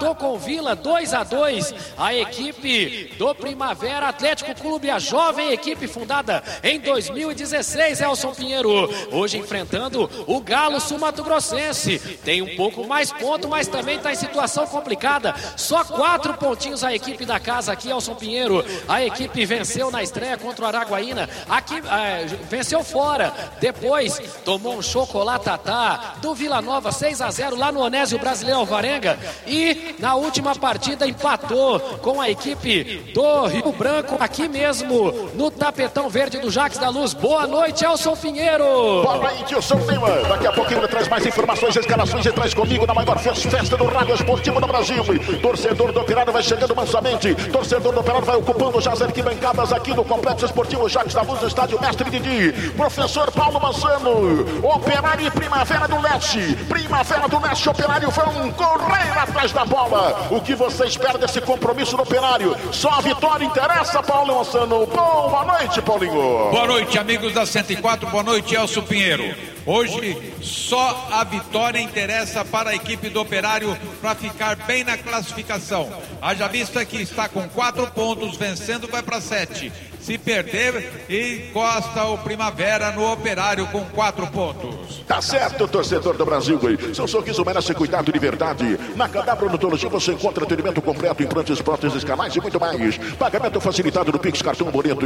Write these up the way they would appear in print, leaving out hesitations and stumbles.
empatou com o Vila 2-2. A equipe do Primavera Atlético Clube, a jovem equipe fundada em 2016, Elson Pinheiro, hoje enfrentando o Galo Sul-Mato-Grossense. Tem um pouco mais ponto, mas também está em situação complicada. Só 4 pontinhos a equipe da casa aqui, Elson Pinheiro. A equipe venceu na estreia contra o Araguaína. Aqui venceu fora. Depois tomou um chocolatatá do Vila Nova 6-0 lá no Onésio Brasileiro Alvarenga. E na última partida empatou com a equipe do Rio Branco, aqui mesmo no tapetão verde do Jacques da Luz. Boa noite, Elson Pinheiro. Boa noite, Wilson Lima. Daqui a pouquinho ele traz mais informações, escalações e traz comigo na maior festa do rádio esportivo do Brasil. Torcedor do Operário vai chegando mansamente. Torcedor do Operário vai ocupando já as arquibancadas aqui do Complexo Esportivo Jacques da Luz, no estádio Mestre Didi. Professor Paulo Manzano. Operário e Primavera do Leste. Primavera do Leste, Operário vão correr atrás da bola. O que você espera desse compromisso do Operário? Só a vitória interessa, Paulo Manzano. Boa noite, Paulinho. Boa noite, amigos da 104. Boa noite, Elson Pinheiro. Hoje só a vitória interessa para a equipe do Operário para ficar bem na classificação. Haja vista que está com 4 pontos, vencendo vai para 7. Se perder, encosta o Primavera no Operário com 4 pontos. Tá certo, torcedor do Brasil. Seu sorriso merece cuidado de verdade. Na Cadabra Odontologia você encontra atendimento completo, implantes, próteses, canais e muito mais. Pagamento facilitado no Pix, cartão, boleto.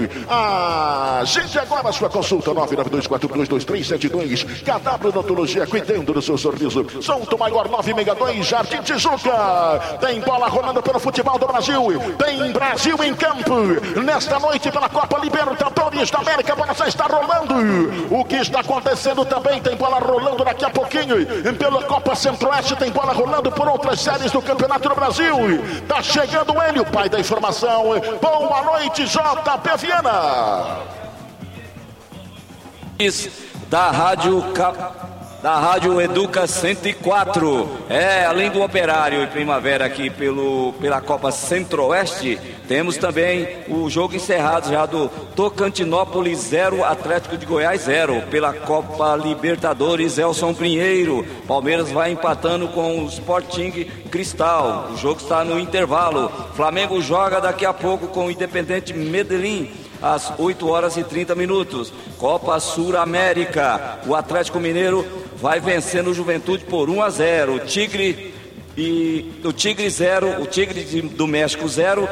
Gente, agora a sua consulta 992422372. Cadabra Odontologia, cuidando do seu sorriso. Solto Maior 962, Jardim Tijuca. Tem bola rolando pelo futebol do Brasil. Tem Brasil em campo. Nesta noite pela Copa Libertadores da América, a bola já está rolando. O que está acontecendo também, tem bola rolando daqui a pouquinho. Pela Copa Centro-Oeste tem bola rolando por outras séries do Campeonato do Brasil. Tá chegando ele, o pai da informação. Boa noite, JP Viana. Da Rádio Educa 104. Além do Operário e Primavera aqui pela Copa Centro-Oeste, temos também o jogo encerrado já do Tocantinópolis 0, Atlético de Goiás 0. Pela Copa Libertadores, Elson Pinheiro. Palmeiras vai empatando com o Sporting Cristal. O jogo está no intervalo. Flamengo joga daqui a pouco com o Independente Medellín às 8h30. Copa Sul-América. O Atlético Mineiro vai vencendo o Juventude por 1-0. O Tigre 0, o Tigre do México 0,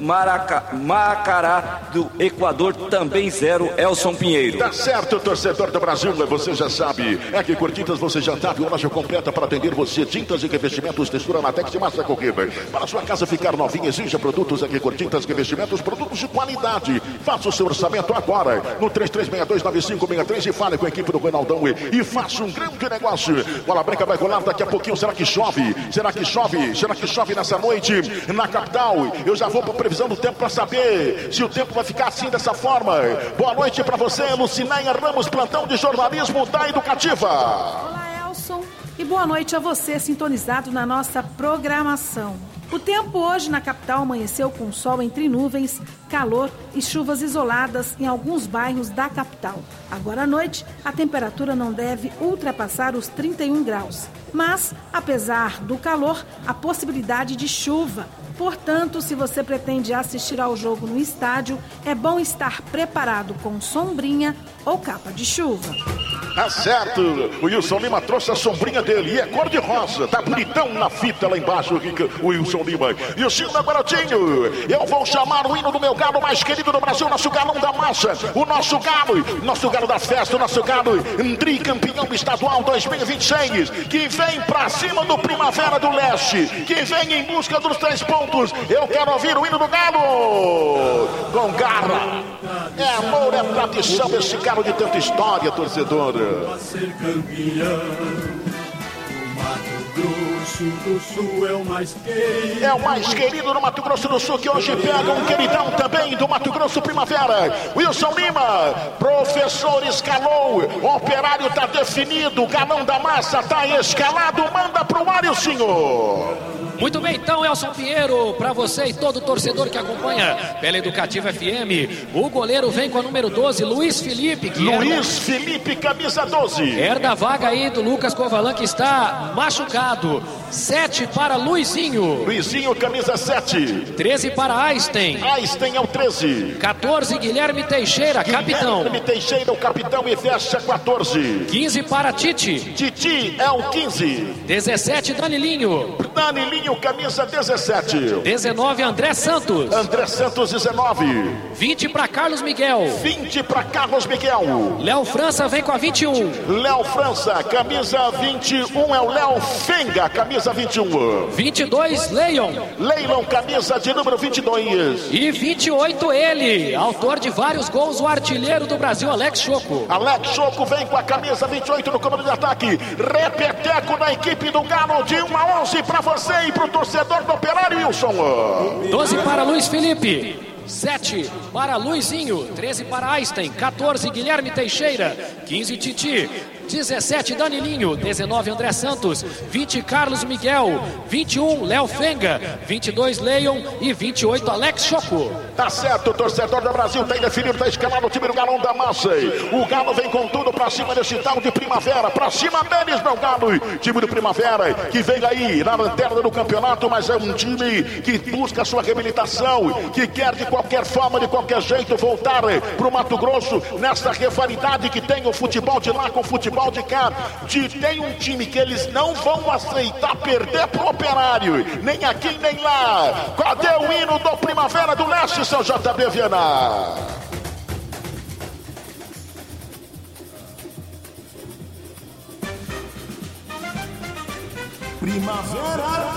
Macará do Equador também 0, Elson Pinheiro. Tá certo, torcedor do Brasil, você já sabe. É que Cortintas você já sabe, uma loja completa para atender você. Tintas e revestimentos, textura latex e massa corrida. Para sua casa ficar novinha, exija produtos aqui, Cortintas, revestimentos, produtos de qualidade. Faça o seu orçamento agora no 33629563 e fale com a equipe do Ronaldão e faça um grande negócio. Bola branca vai rolar daqui a pouquinho. Será que chove? Será que chove nessa noite na capital? Eu já vou para a previsão do tempo para saber se o tempo vai ficar assim, dessa forma. Boa noite para você, Lucinéia Ramos, plantão de jornalismo da Educativa. Olá, Elson, e boa noite a você sintonizado na nossa programação. O tempo hoje na capital amanheceu com sol entre nuvens, calor e chuvas isoladas em alguns bairros da capital. Agora à noite, a temperatura não deve ultrapassar os 31 graus. Mas, apesar do calor, há possibilidade de chuva. Portanto, se você pretende assistir ao jogo no estádio, é bom estar preparado com sombrinha ou capa de chuva. Tá certo, o Wilson Lima trouxe a sombrinha dele e é cor de rosa, tá bonitão na fita lá embaixo, o Wilson Lima. E o Silvio Garotinho, eu vou chamar o hino do meu galo mais querido do Brasil, nosso galão da massa, o nosso galo da festa, o nosso galo tricampeão estadual 2026, que vem pra cima do Primavera do Leste, que vem em busca dos 3 pontos. Eu quero ouvir o hino do galo com garra. É amor, é tradição, esse galo de tanta história, torcedor. Ser campeão, o Mato Grosso do Sul é o mais querido. É o mais querido do Mato Grosso do Sul, que hoje pega um queridão também do Mato Grosso Primavera. Wilson Lima, professor escalou, o Operário tá definido, o galão da massa tá escalado, manda pro ar, o senhor. Muito bem, então, Elson Pinheiro, para você e todo torcedor que acompanha pela Educativa FM, o goleiro vem com a número 12, Luiz Felipe. Felipe, camisa 12. Herda a vaga aí do Lucas Covalan, que está machucado. 7 para Luizinho. Luizinho, camisa 7. 13 para Einstein. Einstein é o 13. 14, Guilherme Teixeira, capitão. Guilherme Teixeira, o capitão, e veste a 14. 15 para Tite. Titi é o 15. 17, Danilinho. Danilinho, camisa 17. 19, André Santos. André Santos, 19. 20 para Carlos Miguel. 20 para Carlos Miguel. Léo França vem com a 21. Léo França, camisa 21 é o Léo Fenga, camisa 21. 22, Leon. Leilon, camisa de número 22. E 28, ele, autor de vários gols, o artilheiro do Brasil, Alex Choco. Alex Choco vem com a camisa 28 no comando de ataque. Repeteco na equipe do Galo, de 1 a 11 para você e para o torcedor do Operário, Wilson. 12 para Luiz Felipe. 7 para Luizinho. 13 para Einstein. 14, Guilherme Teixeira. 15, Titi. 17, Danilinho. 19, André Santos. 20, Carlos Miguel. 21, Léo Fenga. 22, Leon. E 28, Alex Choco. Tá certo, o torcedor do Brasil tem definido, tá escalado o time do Galão da Massa. O Galo vem com tudo pra cima desse tal de Primavera. Pra cima deles, meu Galo. Time do Primavera, que vem aí na lanterna do campeonato, mas é um time que busca a sua reabilitação, que quer de qualquer forma, de qualquer jeito, voltar pro Mato Grosso, nessa rivalidade que tem o futebol de lá com o futebol de cá. Tem um time que eles não vão aceitar perder pro Operário, nem aqui nem lá. Cadê o hino do Primavera do Leste, seu JB Viana? Primavera.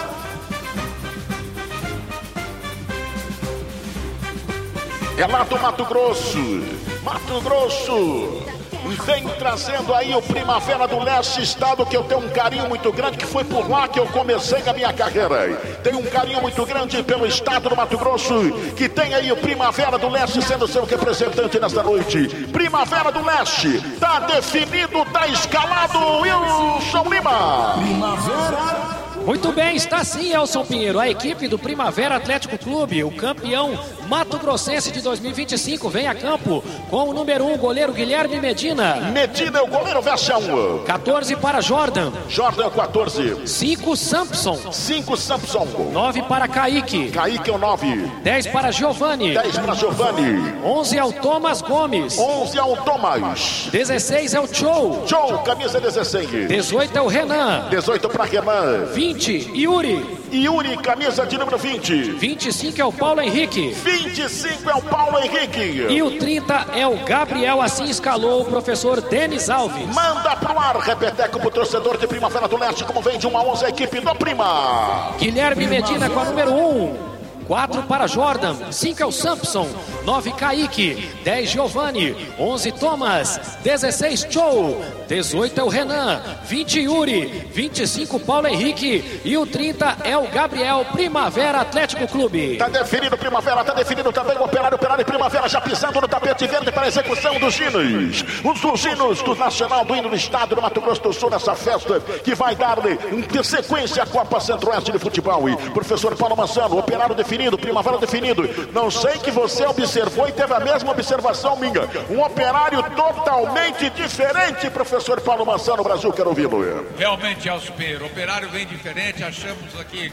É lá do Mato Grosso. Mato Grosso vem trazendo aí o Primavera do Leste, estado que eu tenho um carinho muito grande, que foi por lá que eu comecei a minha carreira. Tenho um carinho muito grande pelo estado do Mato Grosso, que tem aí o Primavera do Leste sendo seu representante nesta noite. Primavera do Leste, tá definido, tá escalado, Wilson Lima. Primavera. Muito bem, está sim, Elson Pinheiro. A equipe do Primavera Atlético Clube, o campeão mato-grossense de 2025, vem a campo com o número 1, goleiro Guilherme Medina. Medina é o goleiro, versão. 14 para Jordan. Jordan, 14. 5, Sampson. 5, Sampson. 9 para Kaique. Kaique é o 9. 10 para Giovani. 10 para Giovani. 11 é o Thomas Gomes. 11 é o Thomas. 16 é o Joe. Joe, camisa 16. 18 é o Renan. 18 para Renan. 20, Yuri. Yuri, camisa de número 20. 25 é o Paulo Henrique. 25 é o Paulo Henrique. E o 30 é o Gabriel, assim escalou o professor Denis Alves. Manda pro ar, repeteco pro torcedor de Primavera do Leste, como vem de 1 a 11 a equipe do Prima. Guilherme Medina com a número 1. 4 para Jordan, 5 é o Sampson, 9 Kaique, 10 Giovani, 11 Thomas, 16 Joe, 18 é o Renan, 20 Yuri, 25 Paulo Henrique e o 30 é o Gabriel. Primavera Atlético Clube. Tá definido Primavera, tá definido também o Operário e Primavera já pisando no tapete verde para a execução dos hinos. Os hinos do Nacional, do hino do Estado do Mato Grosso do Sul, nessa festa que vai dar sequência à Copa Centro-Oeste de Futebol. E professor Paulo Mansano, Operário definido, Primavera definido. Não sei que você observou e teve a mesma observação minha. Um Operário totalmente diferente, professor Paulo Mansano. O Brasil quer ouvi-lo. Realmente, Elcio Pinheiro, o Operário vem diferente. Achamos aqui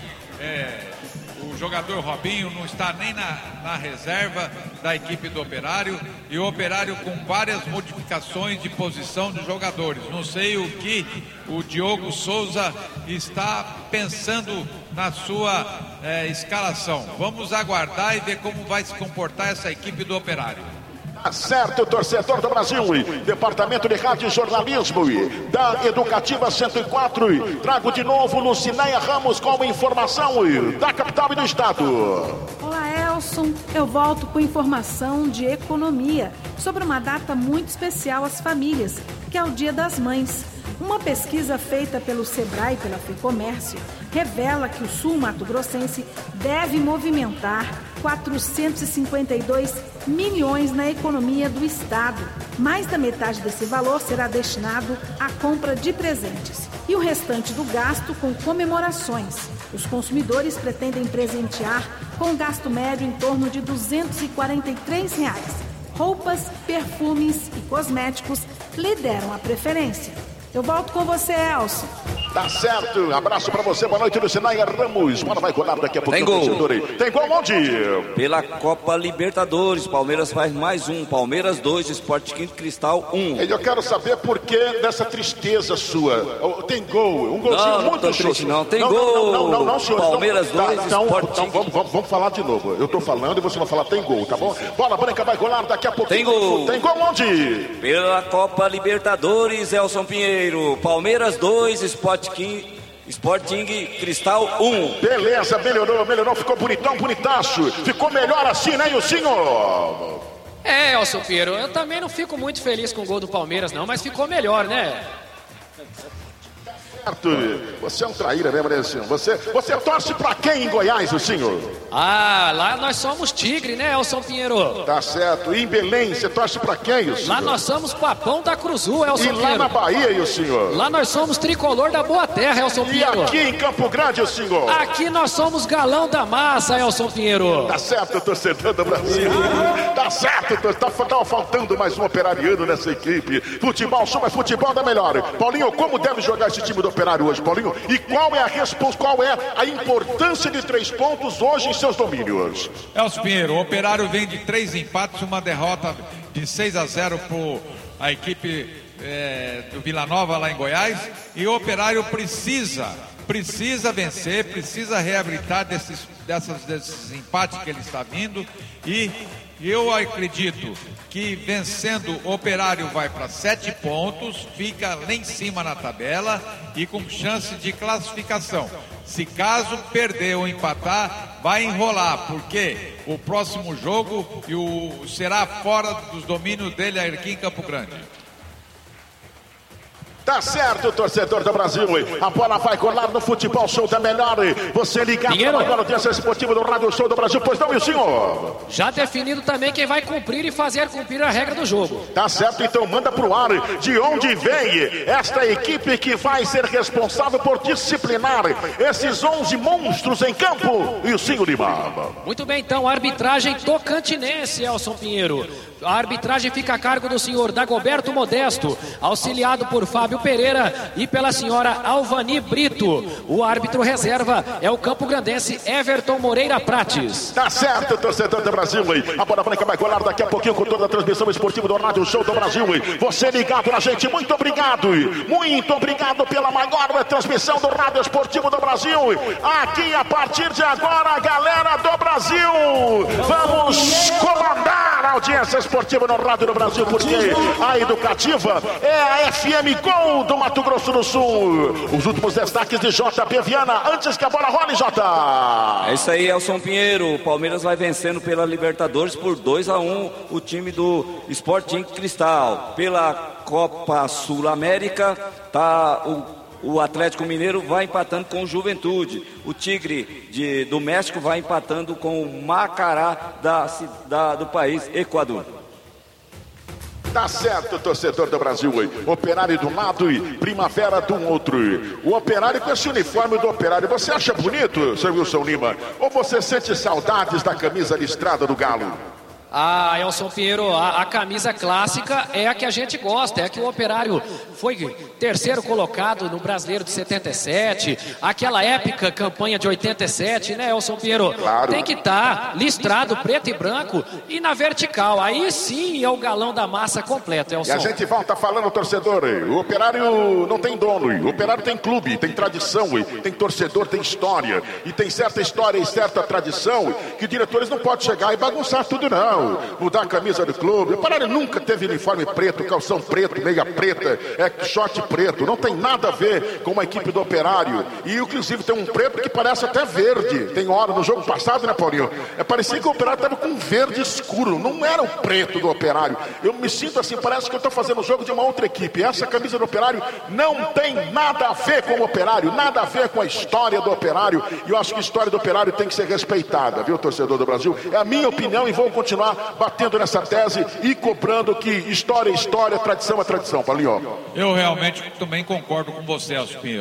o jogador Robinho não está nem na reserva da equipe do Operário, e o Operário com várias modificações de posição de jogadores. Não sei o que o Diogo Souza está pensando na sua escalação. Vamos aguardar e ver como vai se comportar essa equipe do Operário. Certo, torcedor do Brasil, Departamento de Rádio e Jornalismo da Educativa 104. Trago de novo Lucinéia Ramos com informação da capital e do estado. Olá, Elson. Eu volto com informação de economia sobre uma data muito especial às famílias, que é o Dia das Mães. Uma pesquisa feita pelo Sebrae e pela FEComércio revela que o sul mato-grossense deve movimentar 452 milhões na economia do estado. Mais da metade desse valor será destinado à compra de presentes e o restante do gasto com comemorações. Os consumidores pretendem presentear com um gasto médio em torno de R$ 243. Roupas, perfumes e cosméticos lideram a preferência. Eu volto com você, Elson. Tá certo, abraço pra você, boa noite, Lucinaia Ramos. Bola vai rolar daqui a pouquinho. Tem gol onde? Pela Copa Libertadores, Palmeiras faz mais um, Palmeiras 2, Sport Cristal 1. Eu quero saber por que dessa tristeza sua. Tem gol, um golzinho não, muito triste, não, tem gol. Não, senhor. Palmeiras 2, então, Sport vamos falar de novo. Eu tô falando e você vai falar tem gol, tá bom? Bola branca vai rolar daqui a pouquinho. Tem gol onde? Pela Copa Libertadores, Elson Pinheiro, Palmeiras 2, Sporting Cristal 1. Beleza, melhorou, ficou bonitaço. Ficou melhor assim, né, Ilcinho? Elson Pinheiro, eu também não fico muito feliz com o gol do Palmeiras, não, mas ficou melhor, né? Você é um traíra, né, Ilcinho? Você torce pra quem em Goiás, Ilcinho? Lá nós somos Tigre, né, Elson Pinheiro? Tá certo. E em Belém, você torce pra quem, Ilcinho? Lá nós somos Papão da Cruzul, Elson Pinheiro. E lá na Bahia, Ilcinho? Lá nós somos Tricolor da Boa Terra, Elson Pinheiro. E aqui em Campo Grande, Ilcinho? Aqui nós somos Galão da Massa, Elson Pinheiro. Tá certo, torcedor do Brasil. Tá certo, tava faltando mais um operariano nessa equipe. Futebol, só mais futebol da melhor. Paulinho, como deve jogar esse time do Operário hoje, Paulinho? E qual é a importância de 3 pontos hoje em seus domínios? Elcio Pinheiro, o Operário vem de 3 empates, uma derrota de 6-0 para a equipe do Vila Nova lá em Goiás, e o Operário precisa vencer, precisa reabilitar desses empates que ele está vindo, e eu acredito que vencendo o Operário vai para 7 pontos, fica lá em cima na tabela e com chance de classificação. Se caso perder ou empatar, vai enrolar, porque o próximo jogo será fora dos domínios dele aqui em Campo Grande. Tá certo, torcedor do Brasil. A bola vai colar no Futebol Show da Melhor. Você ligado agora no Audiência Esportiva do Rádio Show do Brasil. Pois não, meu senhor? Já definido também quem vai cumprir e fazer cumprir a regra do jogo. Tá certo, então manda pro ar de onde vem esta equipe que vai ser responsável por disciplinar esses 11 monstros em campo. E o senhor Lima. Muito bem, então, arbitragem tocantinense, Elson Pinheiro. A arbitragem fica a cargo do senhor Dagoberto Modesto, auxiliado por Fábio Pereira e pela senhora Alvani Brito. O árbitro reserva é o campograndense Everton Moreira Prates. Tá certo, torcedor do Brasil. A bola branca vai colar daqui a pouquinho com toda a transmissão esportiva do Rádio Show do Brasil. Você ligado na gente, muito obrigado. Muito obrigado pela maior transmissão do Rádio Esportivo do Brasil. Aqui a partir de agora, galera do Brasil, vamos comandar a audiência esportiva no Rádio do Brasil, porque a educativa é a FM Gol do Mato Grosso do Sul. Os últimos destaques de JP Viana, antes que a bola role, Jota. É isso aí, Elson Pinheiro. O Palmeiras vai vencendo pela Libertadores por 2-1 o time do Sporting Cristal. Pela Copa Sul-América, o Atlético Mineiro vai empatando com o Juventude. O Tigre do México vai empatando com o Macará do país Equador. Tá certo, torcedor do Brasil. Operário de um lado e Primavera do outro. O Operário com esse uniforme do Operário, você acha bonito, seu Wilson Lima? Ou você sente saudades da camisa listrada do Galo? Elson Pinheiro, a camisa clássica é a que a gente gosta, é a que o Operário foi terceiro colocado no Brasileiro de 77, aquela épica campanha de 87, né, Elson Pinheiro? Claro. Tem que estar listrado preto e branco e na vertical, aí sim é o galão da massa completo, Elson. E a gente volta falando, torcedor, o Operário não tem dono, o Operário tem clube, tem tradição, tem torcedor, tem história, e tem certa história e certa tradição que diretores não podem chegar e bagunçar tudo, não. Mudar a camisa do clube. O Operário nunca teve uniforme preto, calção preto, meia preta, short preto. Não tem nada a ver com a equipe do Operário. E inclusive tem um preto que parece até verde. Tem hora no jogo passado, né, Paulinho? Parecia que o Operário estava com um verde escuro. Não era o preto do Operário. Eu me sinto assim, parece que eu estou fazendo o jogo de uma outra equipe. Essa camisa do Operário não tem nada a ver com o Operário, nada a ver com a história do Operário. E eu acho que a história do Operário tem que ser respeitada, viu, torcedor do Brasil? É a minha opinião e vou continuar batendo nessa tese e cobrando que história é história, tradição é tradição, Paulinho. Eu realmente também concordo com você, Elcio Pinheiro.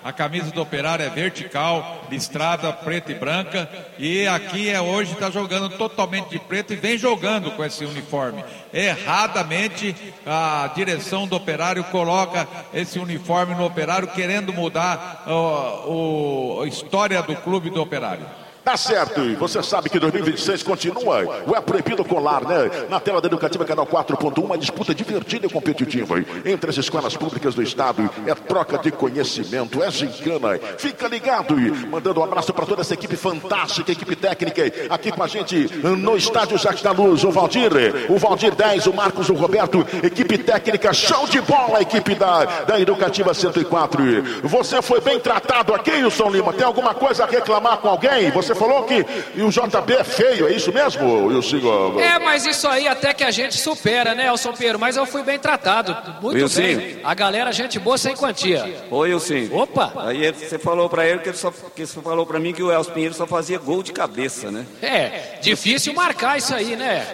A camisa do Operário é vertical, listrada, preta e branca. E aqui hoje está jogando totalmente de preto e vem jogando com esse uniforme. Erradamente, a direção do Operário coloca esse uniforme no Operário, querendo mudar a história do clube do Operário. Tá certo, e você sabe que 2026 continua o É Proibido Colar, né? Na tela da Educativa Canal 4.1, uma disputa divertida e competitiva entre as escolas públicas do estado. É troca de conhecimento, é gincana. Fica ligado e mandando um abraço para toda essa equipe fantástica, equipe técnica aqui com a gente no estádio Jacques da Luz. O Valdir 10, o Marcos, o Roberto, equipe técnica, show de bola, equipe da Educativa 104. Você foi bem tratado aqui, Wilson Lima? Tem alguma coisa a reclamar com alguém? Você falou que o JB é feio, é isso mesmo, Wilson? Mas isso aí até que a gente supera, né, Elson Pinheiro? Mas eu fui bem tratado, muito Wilson. bem. A galera, gente boa sem quantia. Oi, Wilson. Opa! Aí você falou pra ele que você falou pra mim que o Elson Pinheiro só fazia gol de cabeça, né? Difícil marcar isso aí, né?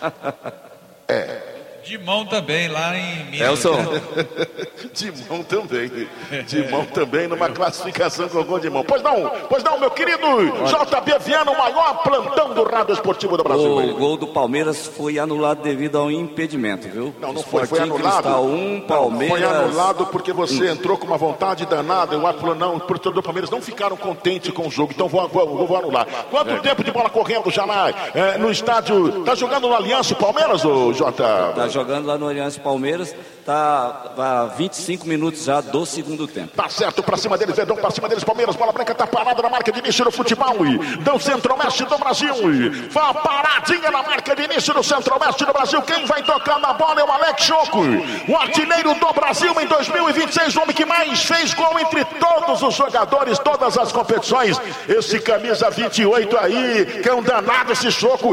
De mão também, lá em Minas. Elson. De mão também. De mão também, numa classificação com gol de mão. Pois não, meu querido JB Viana, o maior plantão do rádio esportivo do Brasil. O gol do Palmeiras foi anulado devido ao impedimento, viu? Não foi anulado. Cristal 1, Palmeiras... Foi anulado porque você entrou com uma vontade danada. O árbitro falou, não, o torcedor do Palmeiras não ficaram contentes com o jogo, então vou anular. Quanto tempo de bola correndo já lá no estádio? Tá jogando no Aliança o Palmeiras, ô Jota? Tá jogando lá no Aliança Palmeiras, tá há 25 minutos já do segundo tempo. Tá certo, pra cima deles, Verdão, pra cima deles, Palmeiras, bola branca tá parada na marca de início do futebol, do Centro-Oeste do Brasil, vai paradinha na marca de início do Centro-Oeste do Brasil, quem vai tocar na bola é o Alex Choco, o artilheiro do Brasil em 2026, o homem que mais fez gol entre todos os jogadores, todas as competições, esse camisa 28 aí, que é um danado esse Choco,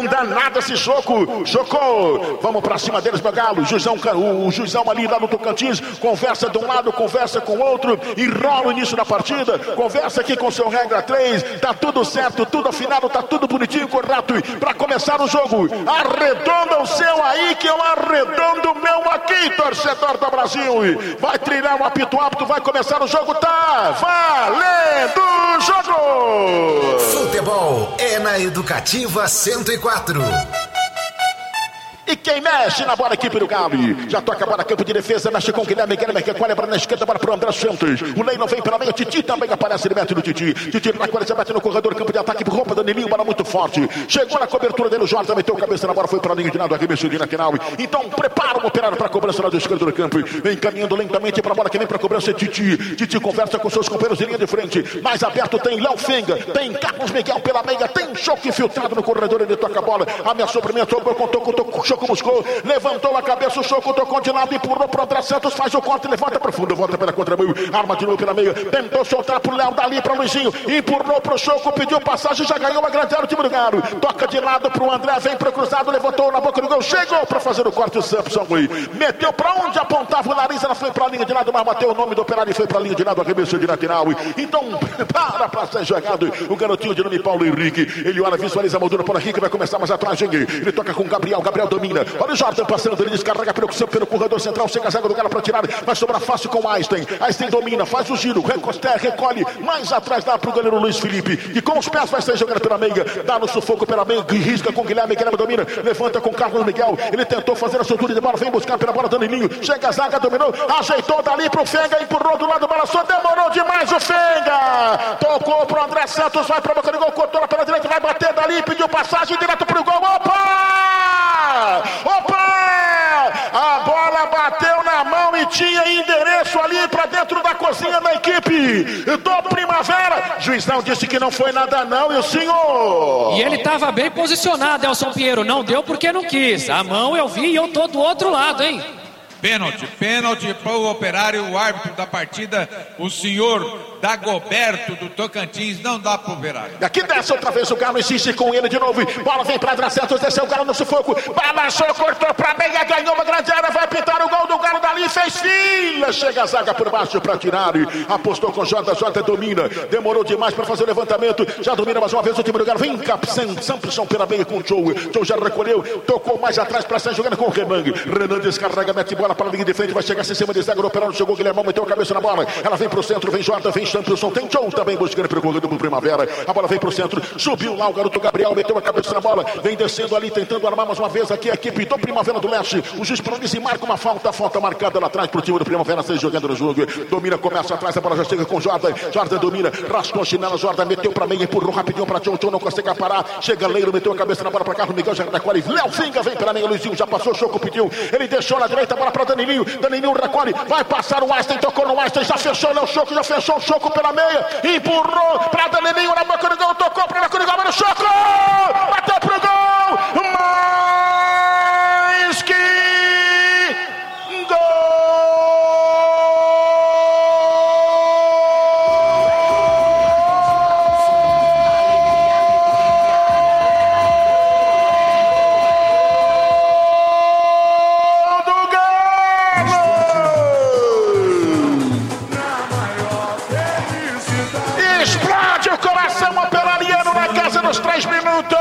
Choco, vamos pra cima deles, meu galo, o Juizão ali lá no Tocantins, conversa de um lado, conversa com o outro, enrola o início da partida, conversa aqui com o seu regra 3, tá tudo certo, tudo afinado, tá tudo bonitinho, correto, pra começar o jogo, arredonda o seu aí, que eu arredondo o meu aqui, torcedor do Brasil, vai trilhar o apito, vai começar o jogo, tá valendo o jogo! Futebol é na Educativa 104. E quem mexe na bola, equipe do Galo. Já toca a bola, campo de defesa, mexe com o Guilherme, recolhe para na esquerda, bola para o André Santos. O Leilão vem pela meia, Titi também aparece, ele mete no Titi. Titi na coisa, mete no corredor, campo de ataque, roupa Danilinho, bola muito forte. Chegou na cobertura dele, o Jorge meteu a cabeça na bola, foi para a linha de nada, arremesso de lateral. Então prepara o Operário para a cobrança lá do esquerdo do campo. Vem caminhando lentamente para a bola que vem para a cobrança, Titi. Titi conversa com seus companheiros em linha de frente. Mais aberto tem Léo Fenga, tem Carlos Miguel pela meia, tem Choque infiltrado no corredor, ele toca a bola. Ameaçou primeiro, contou, Choco buscou. Levantou a cabeça, o Choco tocou de lado, empurrou pro André Santos, faz o corte, levanta pro fundo, volta pela contramão, arma de novo pela meia, tentou soltar pro Léo, dali pra Luizinho, empurrou pro Choco, pediu passagem, já ganhou a grande área, o time do Galo, toca de lado pro André, vem pro cruzado, levantou na boca do gol, chegou pra fazer o corte, o Samson, meteu pra onde apontava o nariz, ela foi pra linha de lado, mas bateu o nome do Operário e foi pra linha de lado, arremesso de lateral, então para ser jogado, o garotinho de nome Paulo Henrique, ele olha, visualiza a moldura por aqui, que vai começar mais atrás, ele toca com o Gabriel domina, olha o Jordan passando, ele descarrega pelo corredor central, chega a zaga do Galo para tirar, vai sobrar fácil com o Einstein domina, faz o giro, recolhe, mais atrás dá pro goleiro Luiz Felipe, e com os pés vai sair jogando pela meia, dá no sufoco pela meia, risca com o Guilherme domina, levanta com o Carlos Miguel, ele tentou fazer a soltura de bola, vem buscar pela bola, Danilinho, chega a zaga, dominou, ajeitou dali pro Fenga, empurrou do lado, bola só demorou demais o Fenga, tocou pro André Santos, vai pra boca do gol, cortou lá pela direita, vai bater dali, pediu passagem direto pro gol, opa! A bola bateu na mão e tinha endereço ali para dentro da cozinha da equipe do Primavera. Juizão disse que não foi nada não, e o senhor? E ele estava bem posicionado, Elson Pinheiro, não deu porque não quis. A mão eu vi e eu tô do outro lado, hein? Pênalti para o Operário, o árbitro da partida, o senhor Dagoberto do Tocantins, não dá pro Operário. Aqui desce outra vez o Galo, insiste com ele de novo. Bola vem pra trás, Santos, desceu o Galo no sufoco. Balançou, cortou pra meia, ganhou uma grande área, vai pintar o gol do Galo dali, fez fila. Chega a zaga por baixo pra tirar. Apostou com Jota domina. Demorou demais pra fazer o levantamento. Já domina mais uma vez o time do Galo. Vem Sampson pela meia com o Joe. Joe já recolheu, tocou mais atrás pra sair jogando com o Renan. Renan descarrega, mete bola para a linha de frente, vai chegar em cima de zaga do Operário. Chegou o Guilherme, meteu a cabeça na bola. Ela vem pro centro, vem Jota, vem Sampson. Tem Joe também buscando pelo corredor do Primavera. A bola vem pro centro, subiu lá o garoto Gabriel, meteu a cabeça na bola. Vem descendo ali, tentando armar mais uma vez aqui a equipe do Primavera do Leste. O juiz Pronice marca uma falta marcada lá atrás pro time do Primavera, 6 jogando no jogo. Domina, começa atrás, a bola já chega com Jordan. Jordan domina, raspou a chinela, Jordan meteu pra meia, empurrou rapidinho pra Joe, não consegue parar. Chega Leiro, meteu a cabeça na bola pra Carlos Miguel, já recolhe. Léo Finga vem pela meia, Luizinho já passou, Choco pediu. Ele deixou na direita, a bola pra Danilinho. Danilinho recolhe, vai passar o Einstein, tocou no Einstein, já fechou o Léo Choco, já fechou o Choco pela meia. Empurrou pra Danilinho na boca do gol, tocou pra boca do gol, mas o Choco bateu pro gol. Mais que explode o coração operariano na casa dos 3 minutos.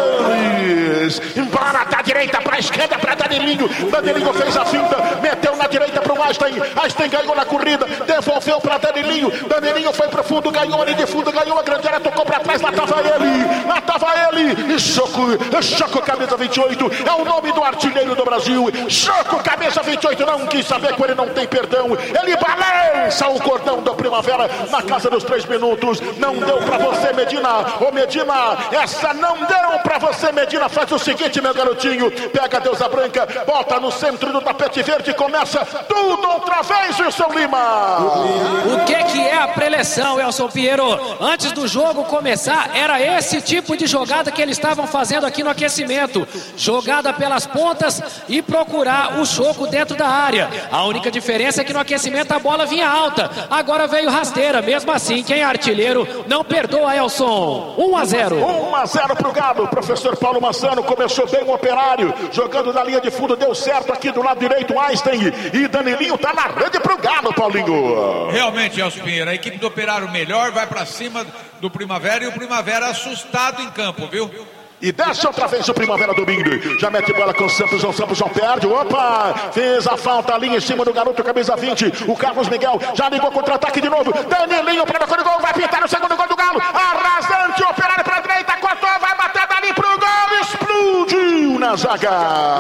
Bola da direita para a esquerda para Danilinho. Danilinho fez a finta, meteu na direita para o Einstein. Einstein ganhou na corrida, devolveu para Danilinho. Danilinho foi para o fundo, ganhou ali de fundo, ganhou a grande área, tocou para trás, lá estava ele. E Choco camisa 28, é o nome do artilheiro do Brasil. Choco camisa 28, não quis saber com ele, não tem perdão. Ele balança o cordão do Primavera na casa dos 3 minutos. Não deu para você, Medina. Ô Medina, essa não deu para você, Medina. Faz o seguinte, meu garotinho, pega a deusa branca, bota no centro do tapete verde, começa tudo outra vez, Wilson Lima. O que é a preleção, Elson Pinheiro? Antes do jogo começar, era esse tipo de jogada que eles estavam fazendo aqui no aquecimento. Jogada pelas pontas e procurar o Choco dentro da área. A única diferença é que no aquecimento a bola vinha alta. Agora veio rasteira. Mesmo assim, quem é artilheiro não perdoa, Elson. 1-0. 1-0 pro Galo. Professor Paulo Massano começou bem o Operário. Jogando na linha de fundo, deu certo aqui do lado direito, Einstein. E Danilinho tá na rede pro Galo, Paulinho. Realmente, Elson Pinheiro, a equipe do Operário melhor vai pra cima do Primavera e o Primavera assustado em campo, viu? E desce outra vez o Primavera domingo. Já mete bola com o Sampson perde. Opa! Fez a falta ali em cima do garoto, camisa 20. O Carlos Miguel já ligou contra-ataque de novo. Danilinho para o gol, vai pintar o segundo gol do Galo. Arrasante, Operário para a direita, cortou, vai bater dali pro gol. Explodiu na zaga.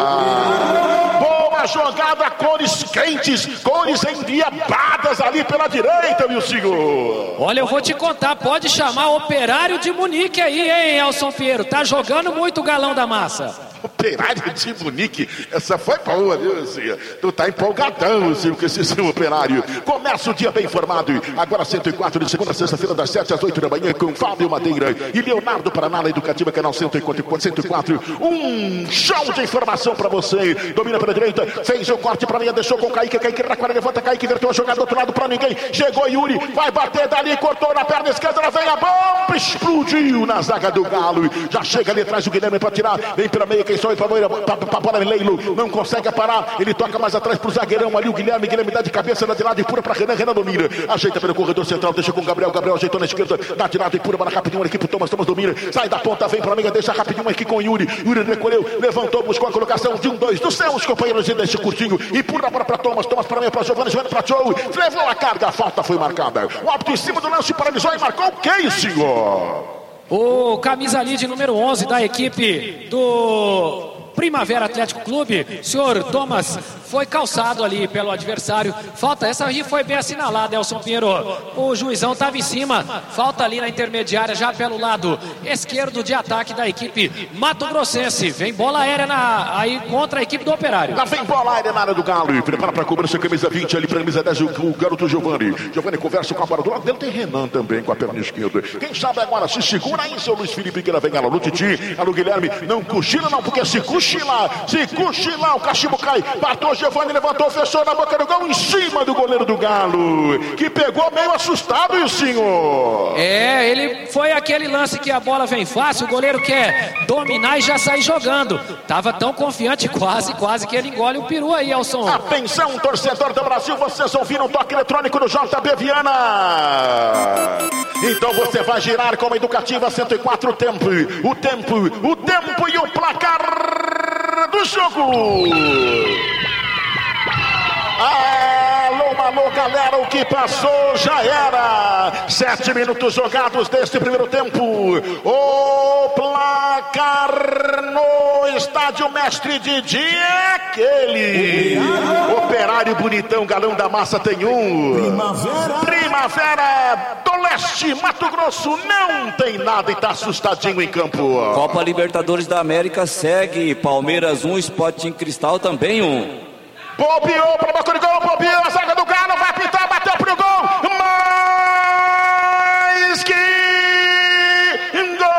Boa jogada, cores quentes, cores endiabadas ali pela direita, meu senhor. Olha, eu vou te contar, pode chamar Operário de Munique aí, hein, Elson Pinheiro? Tá jogando muito o galão da massa. Operário de Munique, essa foi boa, viu, Cia? Tu tá empolgadão, Cia, com esse seu Operário. Começa o dia bem informado. Agora 104 de segunda a sexta-feira, das 7 às 8 da manhã, com Fábio Madeira e Leonardo Paraná, na Educativa, canal 104. Um show de informação pra você. Domina pela direita, fez o corte pra linha, deixou com o Kaique recolhe, levanta, Kaique, inverteu a jogada do outro lado pra ninguém. Chegou Yuri, vai bater dali, cortou na perna esquerda, ela vem a bomba, explodiu na zaga do Galo. Já chega ali atrás o Guilherme pra tirar, vem pela meia, quem só pra bola Leilo, não consegue parar, ele toca mais atrás pro zagueirão ali, o Guilherme dá de cabeça, dá de lado e pura pra Renan domina, ajeita pelo corredor central, deixa com o Gabriel ajeitou na esquerda, dá de lado e pura, bola rapidinho, a equipe Thomas domina, sai da ponta, vem pra amiga, deixa rapidinho aqui com o Yuri recolheu, levantou, buscou a colocação de 1-2 dos seus companheiros e deixa curtinho, e pura bola pra Thomas pra mim, pra Giovanni pra Joe, levou a carga, a falta foi marcada, o árbitro em cima do lance paralisou e marcou o que, senhor? O camisa ali de número 11 da equipe do Primavera Atlético Clube, senhor Thomas, foi calçado ali pelo adversário. Falta, essa aí foi bem assinalada, Elson Pinheiro. O juizão estava em cima, falta ali na intermediária, já pelo lado esquerdo de ataque da equipe Mato Grossense. Vem bola aérea aí contra a equipe do Operário. Lá vem bola aérea na área do Galo, e prepara para cobrança, camisa 20 ali para camisa 10, o garoto Giovanni conversa com a bola do lado dele, tem Renan também com a perna esquerda. Quem sabe agora se segura aí, seu Luiz Felipe, que ela vem, alô Titi, alô Guilherme, não cochila não, porque se cochila cochila. Se cochilar, o cachimbo cai. Bateu, Giovani levantou, fechou na boca do gol, em cima do goleiro do Galo, que pegou meio assustado, e o senhor? Ele foi aquele lance que a bola vem fácil, o goleiro quer dominar e já sair jogando. Tava tão confiante, quase que ele engole o peru aí, Elson. Atenção, torcedor do Brasil, vocês ouviram o toque eletrônico do JB Viana. Então você vai girar com a Educativa 104 o tempo e o placar do jogo. Alô, galera, o que passou já era. 7 minutos jogados deste primeiro tempo. O placar no estádio Mestre Didi é aquele. Operário bonitão, galão da massa tem um. Primavera do Leste, Mato Grosso não tem nada e tá assustadinho em campo. Copa Libertadores da América segue. Palmeiras 1, Sporting Cristal também 1. Bobeou para boca do gol, bobeou, a zaga do Galo vai pintar, bateu pro gol, mais que gol!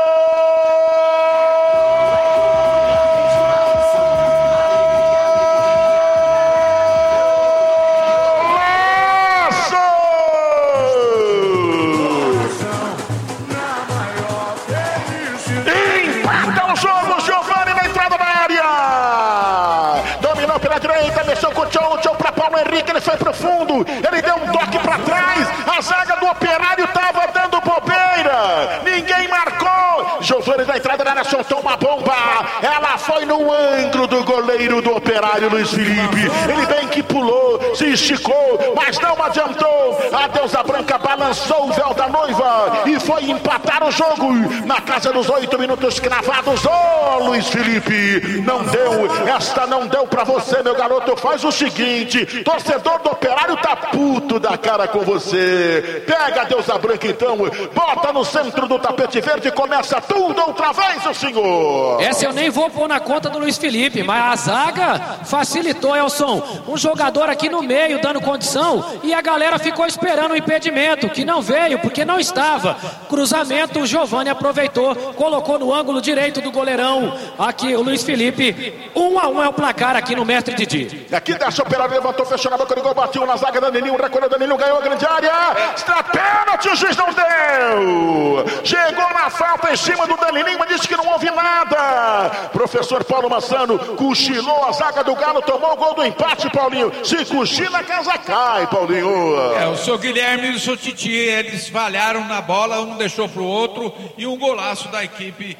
Empata o jogo, Giovani na entrada da área. Dominou pela direita, mexeu com o Tchau para Paulo Henrique, ele foi pro fundo, ele deu um toque para trás, a zaga do Operário tava dando bobeira, ninguém marcou. Giovani na entrada da área soltou uma bomba, ela foi no ângulo do goleiro do Operário, Luiz Felipe. Ele bem que pulou, se esticou, mas não adiantou. A deusa branca balançou o véu da noiva e foi empatar o jogo na casa dos 8 minutos cravados. Luiz Felipe, não deu, esta não deu pra você, meu garoto. Faz o seguinte, torcedor do Operário tá puto da cara com você. Pega a deusa branca então, bota no centro do tapete verde e começa tudo outra vez, o senhor. Essa eu nem vou pôr na conta do Luiz Felipe, mas a zaga facilitou, Elson. Um jogador aqui no meio dando condição e a galera ficou esperando o impedimento, que não veio porque não estava. Cruzamento, o Giovani aproveitou, colocou no ângulo direito do goleirão. Aqui o Luiz Felipe, 1-1 é o placar aqui no Mestre Didi. Aqui desce o Operário, levantou, fechou na boca do gol, bateu na zaga, Danilinho, recolheu, Danilinho, ganhou a grande área. Está pênalti, o juiz não deu. Chegou na falta em cima do Danilinho, mas disse que não houve nada. Professor Paulo Massano cochilou a zaga do Galo, tomou o gol do empate, Paulinho. Se cochila, a casa cai, Paulinho. O seu Guilherme e o seu Titi, eles falharam na bola, um deixou pro outro, e um golaço da equipe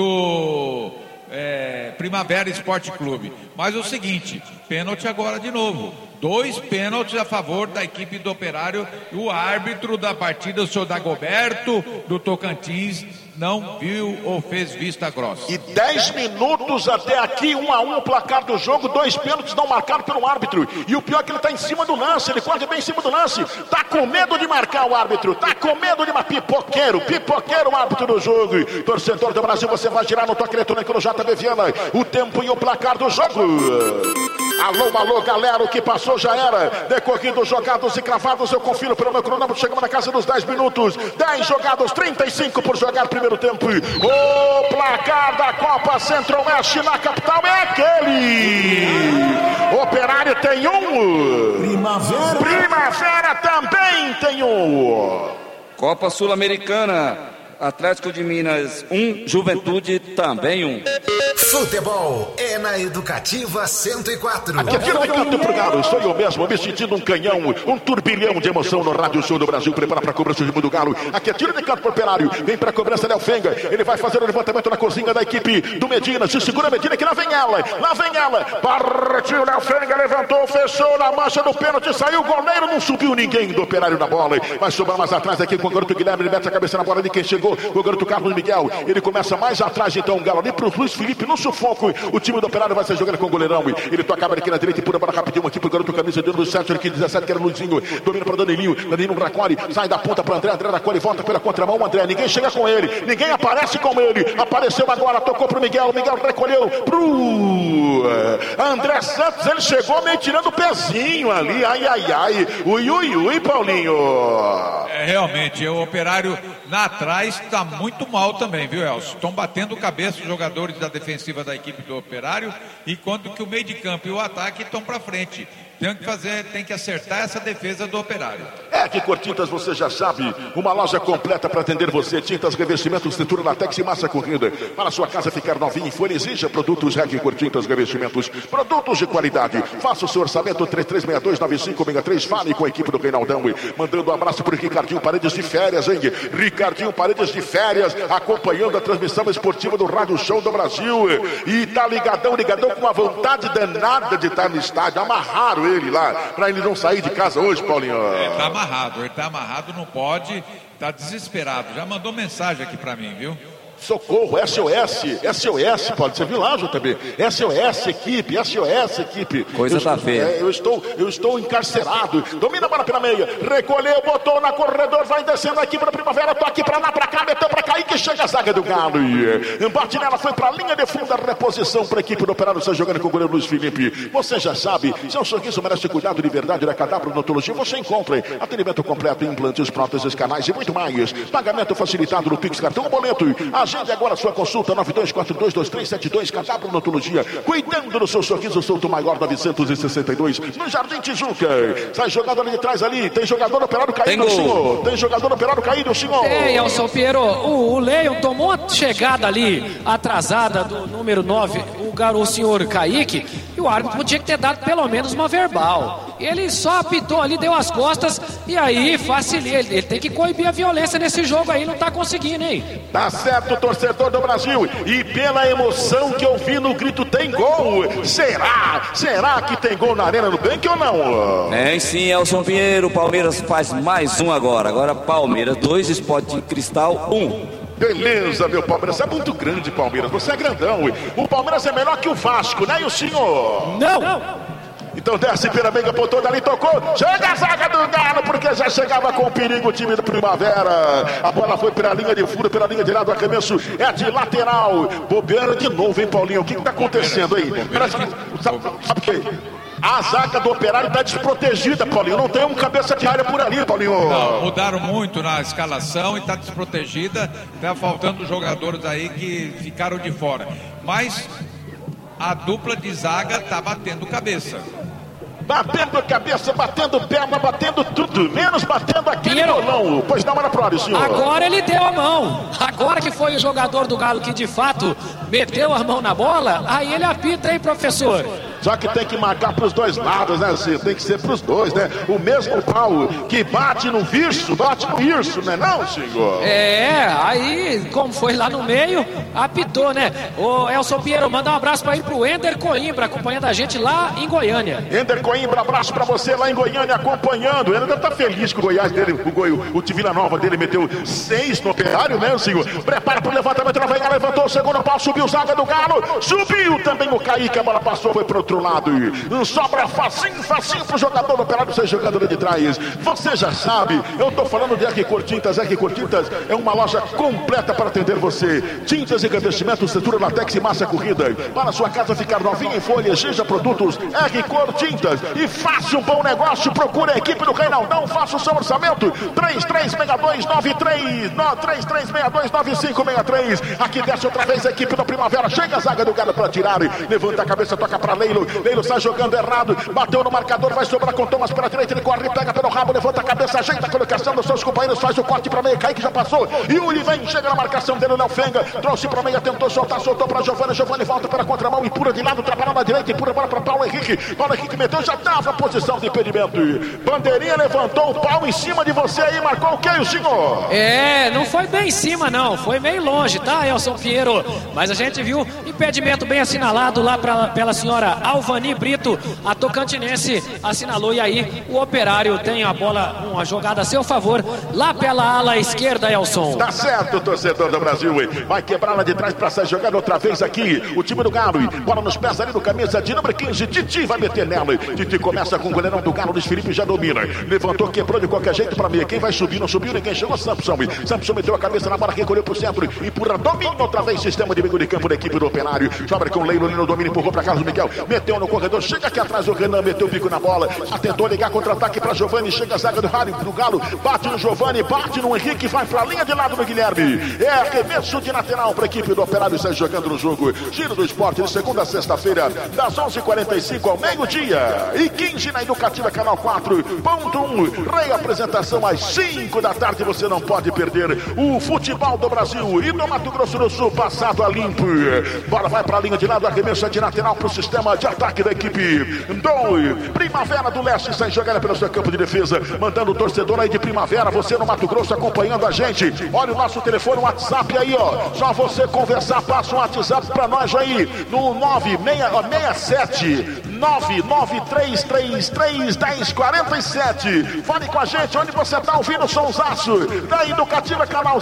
do Primavera Esporte Clube. Mas o seguinte, pênalti agora de novo. 2 pênaltis a favor da equipe do Operário. O árbitro da partida, o senhor Dagoberto, do Tocantins, não viu ou fez vista grossa. E 10 minutos até aqui, 1-1 o placar do jogo, 2 pênaltis não marcados pelo árbitro. E o pior é que ele tá em cima do lance, ele quase bem em cima do lance. Tá com medo de marcar o árbitro, tá com medo de marcar. Pipoqueiro o árbitro do jogo. Torcedor do Brasil, você vai girar no toque eletrônico no JB Viana. O tempo e o placar do jogo. Alô, galera, o que passou já era. Decorrido, jogados e cravados, eu confiro pelo meu cronômetro, chegamos na casa dos 10 minutos. 10 jogados, 35 por jogar primeiro tempo. O placar da Copa Centro-Oeste na capital é aquele. Operário tem 1. Primavera também tem 1. Copa Sul-Americana, Atlético de Minas 1, Juventude também 1. Futebol é na Educativa 104. Aqui no canto pro Galo, estou eu mesmo me sentindo um canhão, um turbilhão de emoção no Rádio Sul do Brasil. Prepara para a cobrança do do Galo. Aqui é tiro de canto pro Operário, vem para a cobrança Léo Fenga. Ele vai fazer o levantamento na cozinha da equipe do Medina. Se segura Medina que lá vem ela. Partiu Léo Fenga, levantou, fechou na mancha do pênalti, saiu o goleiro, não subiu ninguém do Operário na bola. Vai sobrar mais atrás aqui com o garoto Guilherme, ele mete a cabeça na bola de quem chegou, o garoto Carlos Miguel. Ele começa mais atrás então o Galo ali pro Luiz Felipe no sufoco. O time do Operário vai ser jogando com o goleirão. Ele toca aqui na direita e pula para rapidinho aqui pro garoto camisa de número 7, aqui 17, que era o Luizinho. Domina para Danilinho Bracoli, sai da ponta para André Bracoli, volta pela contramão, André, ninguém chega com ele, ninguém aparece com ele. Apareceu agora, tocou pro Miguel recolheu pro André Santos, ele chegou meio tirando o pezinho ali, ai, ui, Paulinho. Realmente, o Operário Lá atrás está muito mal também, viu, Elcio? Estão batendo cabeça os jogadores da defensiva da equipe do Operário, enquanto que o meio de campo e o ataque estão para frente. Tem que acertar essa defesa do Operário. Que Cortintas, você já sabe, uma loja completa para atender você. Tintas, revestimentos, estrutura, latex e massa corrida. Para a sua casa ficar novinha e for, exija produtos Cortintas, revestimentos, produtos de qualidade. Faça o seu orçamento 3362-9563. Fale com a equipe do Reinaldão. Mandando um abraço para o Ricardinho Paredes de férias, hein? Ricardinho Paredes de férias, acompanhando a transmissão esportiva do Rádio Show do Brasil. E tá ligadão com uma vontade danada de estar no estádio. Amarraram ele lá, para ele não sair de casa hoje, Paulinho. Ele tá amarrado, não pode, tá desesperado. Já mandou mensagem aqui para mim, viu? Socorro, SOS, Paulo, você viu lá, JB? SOS, equipe. Coisa tá feia. Eu estou encarcerado. Domina a bola pela meia, recolheu, botou na corredor, vai descendo aqui para Primavera, toque para lá, para cá, meteu para cair, que chega a zaga do Galo. Embate nela, foi para a linha de fundo, a reposição para a equipe do Operário, está jogando com o goleiro Luiz Felipe. Você já sabe, seu sorriso merece cuidado de verdade, da Cadabro Odontologia, você encontra atendimento completo, implantes, próteses, canais e muito mais. Pagamento facilitado no Pix, cartão ou boleto. Agende agora a sua consulta, 92422372, Cadabro Odontologia, cuidando do seu sorriso, Souto Maior 962, no Jardim Tijuca. Sai jogado ali de trás ali, tem jogador Operário caído, senhor. Tem jogador Operário caído, senhor. Elson Piero, o Leão tomou uma chegada ali, atrasada do número 9, o senhor Kaique, e o árbitro podia ter dado pelo menos uma verbal. Ele só apitou ali, deu as costas, e aí facilita. Ele tem que coibir a violência nesse jogo aí, não tá conseguindo, hein? Tá certo, torcedor do Brasil, e pela emoção que eu vi no grito, tem gol. Será que tem gol na Arena do Bank ou não? Sim, Elson Pinheiro, o Palmeiras faz mais um agora Palmeiras 2, Sport Cristal 1. Beleza, meu Palmeiras, é muito grande, Palmeiras, você é grandão. O Palmeiras é melhor que o Vasco, né, e o senhor? Não! Então desce pela meia, botou dali, tocou. Chega a zaga do Galo, porque já chegava com perigo o time do Primavera. A bola foi pela linha de fundo, pela linha de lado, o arremesso é de lateral. Bobeira de novo, hein, Paulinho? O que tá acontecendo aí? Parece que... Sabe o que? A zaga do Operário está desprotegida, Paulinho. Não tem um cabeça de área por ali, Paulinho. Não, mudaram muito na escalação e está desprotegida. Está faltando jogadores aí que ficaram de fora. Mas a dupla de zaga está batendo cabeça. Batendo cabeça, batendo perna, batendo tudo, menos batendo aquele bolão. Pois não, era pro ar, senhor. Agora ele deu a mão. Agora que foi o jogador do Galo que de fato meteu a mão na bola, aí ele apita, hein, professor? Só que tem que marcar pros dois lados, né, Ciro? Tem que ser pros dois, né? O mesmo pau que bate no virso, bate no irso, né, não, senhor? Aí, como foi lá no meio, apitou, né? Ô, Elson Pinheiro, manda um abraço pra ir pro Ender Coimbra, acompanhando a gente lá em Goiânia. Ender Coimbra, abraço pra você lá em Goiânia, acompanhando. Ele deve estar feliz que o Goiás dele, o Vila Nova dele meteu 6 no Operário, né, senhor? Prepara pro levantamento, levantou o segundo pau, subiu o zaga do Galo, subiu também o Kaique, a bola passou, foi pro outro lado, sobra facinho pro jogador do Operário, ser jogador de trás. Você já sabe, eu tô falando de R Cortintas. R Cortintas é uma loja completa para atender você. Tintas e revestimentos, estrutura, latex e massa corrida. Para sua casa ficar novinha em folha, exija produtos R Cortintas e faça um bom negócio. Procure a equipe do Reinaldão, faça o seu orçamento 3362-9563. Aqui desce outra vez a equipe do Primavera, chega a zaga do Galo para tirar, levanta a cabeça, toca para Leilo sai jogando errado, bateu no marcador, vai sobrar com Thomas pela direita, ele corre, pega pelo rabo, levanta a cabeça, ajeita a colocação dos seus companheiros, faz o corte para meia, Kaique já passou, Yuri vem, chega na marcação dele, Léo Fenga, trouxe para meia, tentou soltar, soltou para Giovani volta pela contramão, empurra de lado, trabalha na direita, empurra bola para Paulo Henrique meteu, já dava posição de impedimento, bandeirinha levantou o pau em cima de você aí, marcou o que, o senhor? Não foi bem em cima não, foi meio longe, tá, Elson Pinheiro, mas a gente viu impedimento bem assinalado lá pela senhora Alvani Brito, a Tocantinense assinalou, e aí o Operário tem a bola, uma jogada a seu favor, lá pela ala esquerda, Elson. Tá certo, torcedor do Brasil, vai quebrar lá de trás pra sair jogando outra vez aqui, o time do Galo, bola nos pés ali no camisa de número 15, Titi vai meter nela, Titi começa com o goleirão do Galo, Luiz Felipe já domina, levantou, quebrou de qualquer jeito pra meia, quem vai subir, não subiu, ninguém chegou, Samson meteu a cabeça na bola, recolheu pro centro, empurra, domina outra vez, sistema de meio de campo da equipe do Operário, sobra com o Leilo no domínio, empurrou pra Carlos Miguel, meteu no corredor, chega aqui atrás, o Renan meteu o bico na bola, tentou ligar contra-ataque para Giovani, chega a zaga do Harry pro Galo, bate no Giovani, bate no Henrique, vai pra linha de lado do Guilherme. É arremesso de lateral para a equipe do Operário, sai jogando no jogo. Giro do Esporte, de segunda a sexta-feira, das 11h45 ao meio-dia e 15 na Educativa Canal 4.1. Reapresentação às 5 da tarde, você não pode perder o futebol do Brasil e do Mato Grosso do Sul passado a limpo. Bola vai para a linha de lado, arremesso de lateral para o sistema de ataque da equipe do Primavera do Leste, sai jogando pelo seu campo de defesa, mandando o torcedor aí de Primavera, você no Mato Grosso acompanhando a gente. Olha o nosso telefone, o WhatsApp aí, ó. Só você conversar, passa um WhatsApp para nós aí no 967 993331047. Fale com a gente, onde você está ouvindo o sonsaço da Educativa Canal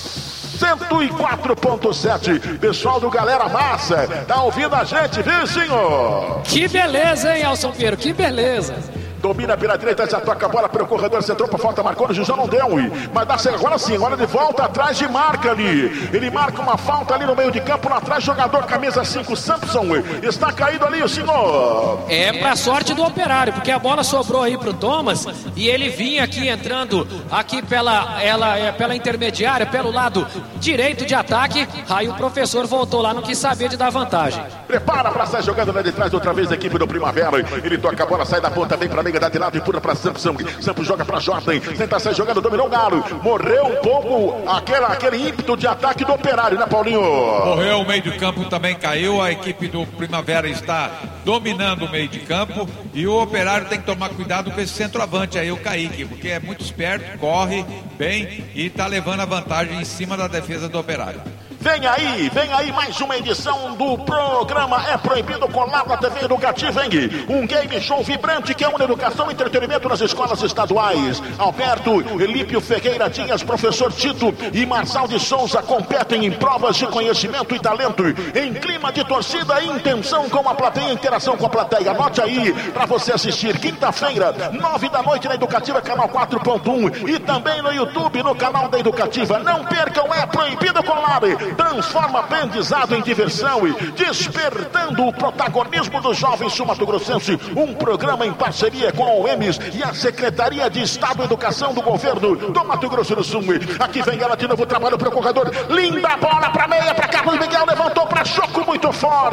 104.7. Pessoal do Galera Massa, tá ouvindo a gente, viu, senhor? Que beleza, hein, Elson Pinheiro, que beleza. Domina pela direita, já toca a bola pelo corredor, centrou para falta, marcou no Jujão, não deu. Mas dá agora sim, agora de volta atrás de marca ali. Ele marca uma falta ali no meio de campo, lá atrás, jogador camisa 5, Samson. Está caído ali o senhor. É pra sorte do Operário, porque a bola sobrou aí pro Thomas e ele vinha aqui entrando aqui pela intermediária, pelo lado direito de ataque. Aí o professor voltou lá, não quis saber de dar vantagem. Prepara para sair jogando lá de trás outra vez a equipe do Primavera. Ele toca a bola, sai da ponta, vem para meio da de lado, empurra para Samson. Samson joga para Jordan, tenta sair jogando, dominou o Galo. Morreu um pouco aquele ímpeto de ataque do Operário, né, Paulinho? Morreu, o meio de campo também caiu. A equipe do Primavera está dominando o meio de campo e o Operário tem que tomar cuidado com esse centroavante aí, o Kaique, porque é muito esperto, corre bem e está levando a vantagem em cima da defesa do Operário. Vem aí mais uma edição do programa É Proibido Colar na TV Educativa, hein? Um game show vibrante que é uma educação e entretenimento nas escolas estaduais. Alberto, Elípio Ferreira Dias, professor Tito e Marçal de Souza competem em provas de conhecimento e talento, em clima de torcida e intenção com a plateia, interação com a plateia. Anote aí para você assistir quinta-feira, 9 da noite na Educativa Canal 4.1 e também no YouTube, no canal da Educativa. Não percam, É Proibido Colar. Transforma aprendizado em diversão e despertando o protagonismo dos jovens sul-mato-grossenses. Um programa em parceria com a OEMS e a Secretaria de Estado de Educação do Governo do Mato Grosso do Sul. Aqui vem ela de novo, trabalho para o corredor. Linda bola para meia, para Carlos Miguel, levantou para Choco muito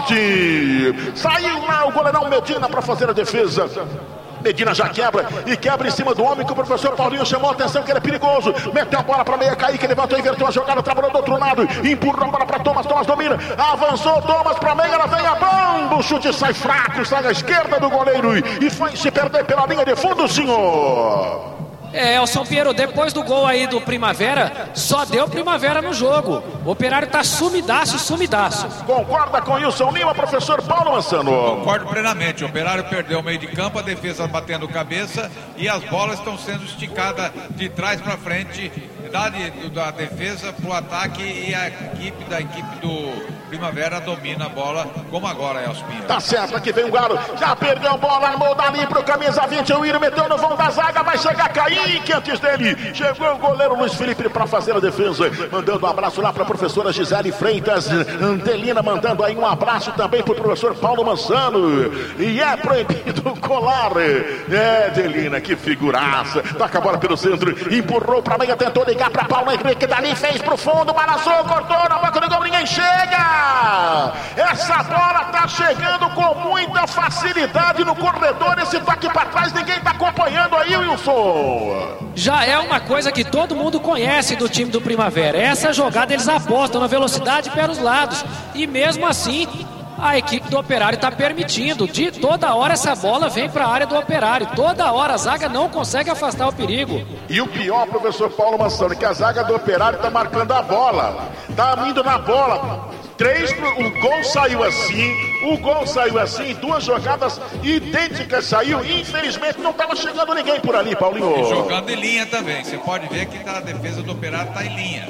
forte. Saiu lá o goleirão Medina para fazer a defesa. Medina já quebra e quebra em cima do homem que o professor Paulinho chamou a atenção que ele é perigoso. Meteu a bola para meia, Kaique levantou, inverteu a jogada, trabalhou do outro lado, empurrou a bola para Thomas, Thomas domina, avançou Thomas para meia, ela vem a bomba, o chute sai fraco, sai à esquerda do goleiro e foi se perder pela linha de fundo, senhor. Elson Pinheiro, depois do gol aí do Primavera, só deu Primavera no jogo. O Operário tá sumidaço. Concorda com Wilson Lima, professor Paulo Mansano? Concordo plenamente. O Operário perdeu o meio de campo, a defesa batendo cabeça e as bolas estão sendo esticadas de trás para frente, da defesa para o ataque, e a equipe do Primavera domina a bola, como agora, Elson Pinheiro. Tá certo, aqui vem o Galo, já perdeu a bola, armou dali pro camisa 20, o Iro meteu no vão da zaga, vai chegar Kaique antes dele, chegou o goleiro Luiz Felipe para fazer a defesa, mandando um abraço lá para a professora Gisele Freitas, Antelina mandando aí um abraço também pro professor Paulo Mansano, e é proibido colar, Antelina, que figuraça, toca a bola pelo centro, empurrou pra meia, tentou ligar pra Paulo Henrique, dali fez pro fundo, balançou, cortou, na boca do gol, ninguém chega! Essa bola tá chegando com muita facilidade no corredor, esse toque para trás, ninguém tá acompanhando aí, Wilson. Já é uma coisa que todo mundo conhece do time do Primavera. Essa jogada eles apostam na velocidade pelos lados e mesmo assim a equipe do Operário está permitindo. De toda hora essa bola vem para a área do Operário. Toda hora a zaga não consegue afastar o perigo. E o pior, professor Paulo Mansano, que a zaga do Operário está marcando a bola. Está indo na bola. O gol saiu assim, duas jogadas idênticas saiu, infelizmente não estava chegando ninguém por ali, Paulinho. E jogando em linha também, você pode ver que a defesa do Operário está em linha.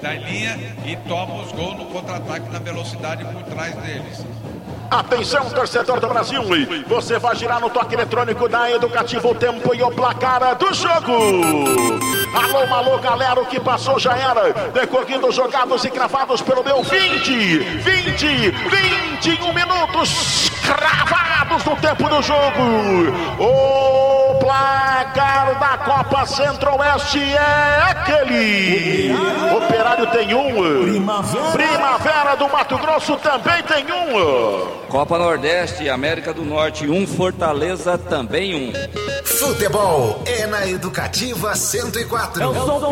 E toma os gols no contra-ataque na velocidade por trás deles. Atenção, torcedor do Brasil, você vai girar no toque eletrônico da Educativa o tempo e o placar do jogo. Alô, galera, o que passou já era. Decorridos, jogados e cravados pelo meu 21 minutos. cravados no tempo do jogo. O placar da Copa Centro-Oeste é aquele. Operário tem um. Primavera do Mato Grosso também tem um. Copa Nordeste, América do Norte 1, Fortaleza também 1. Futebol é na Educativa 104.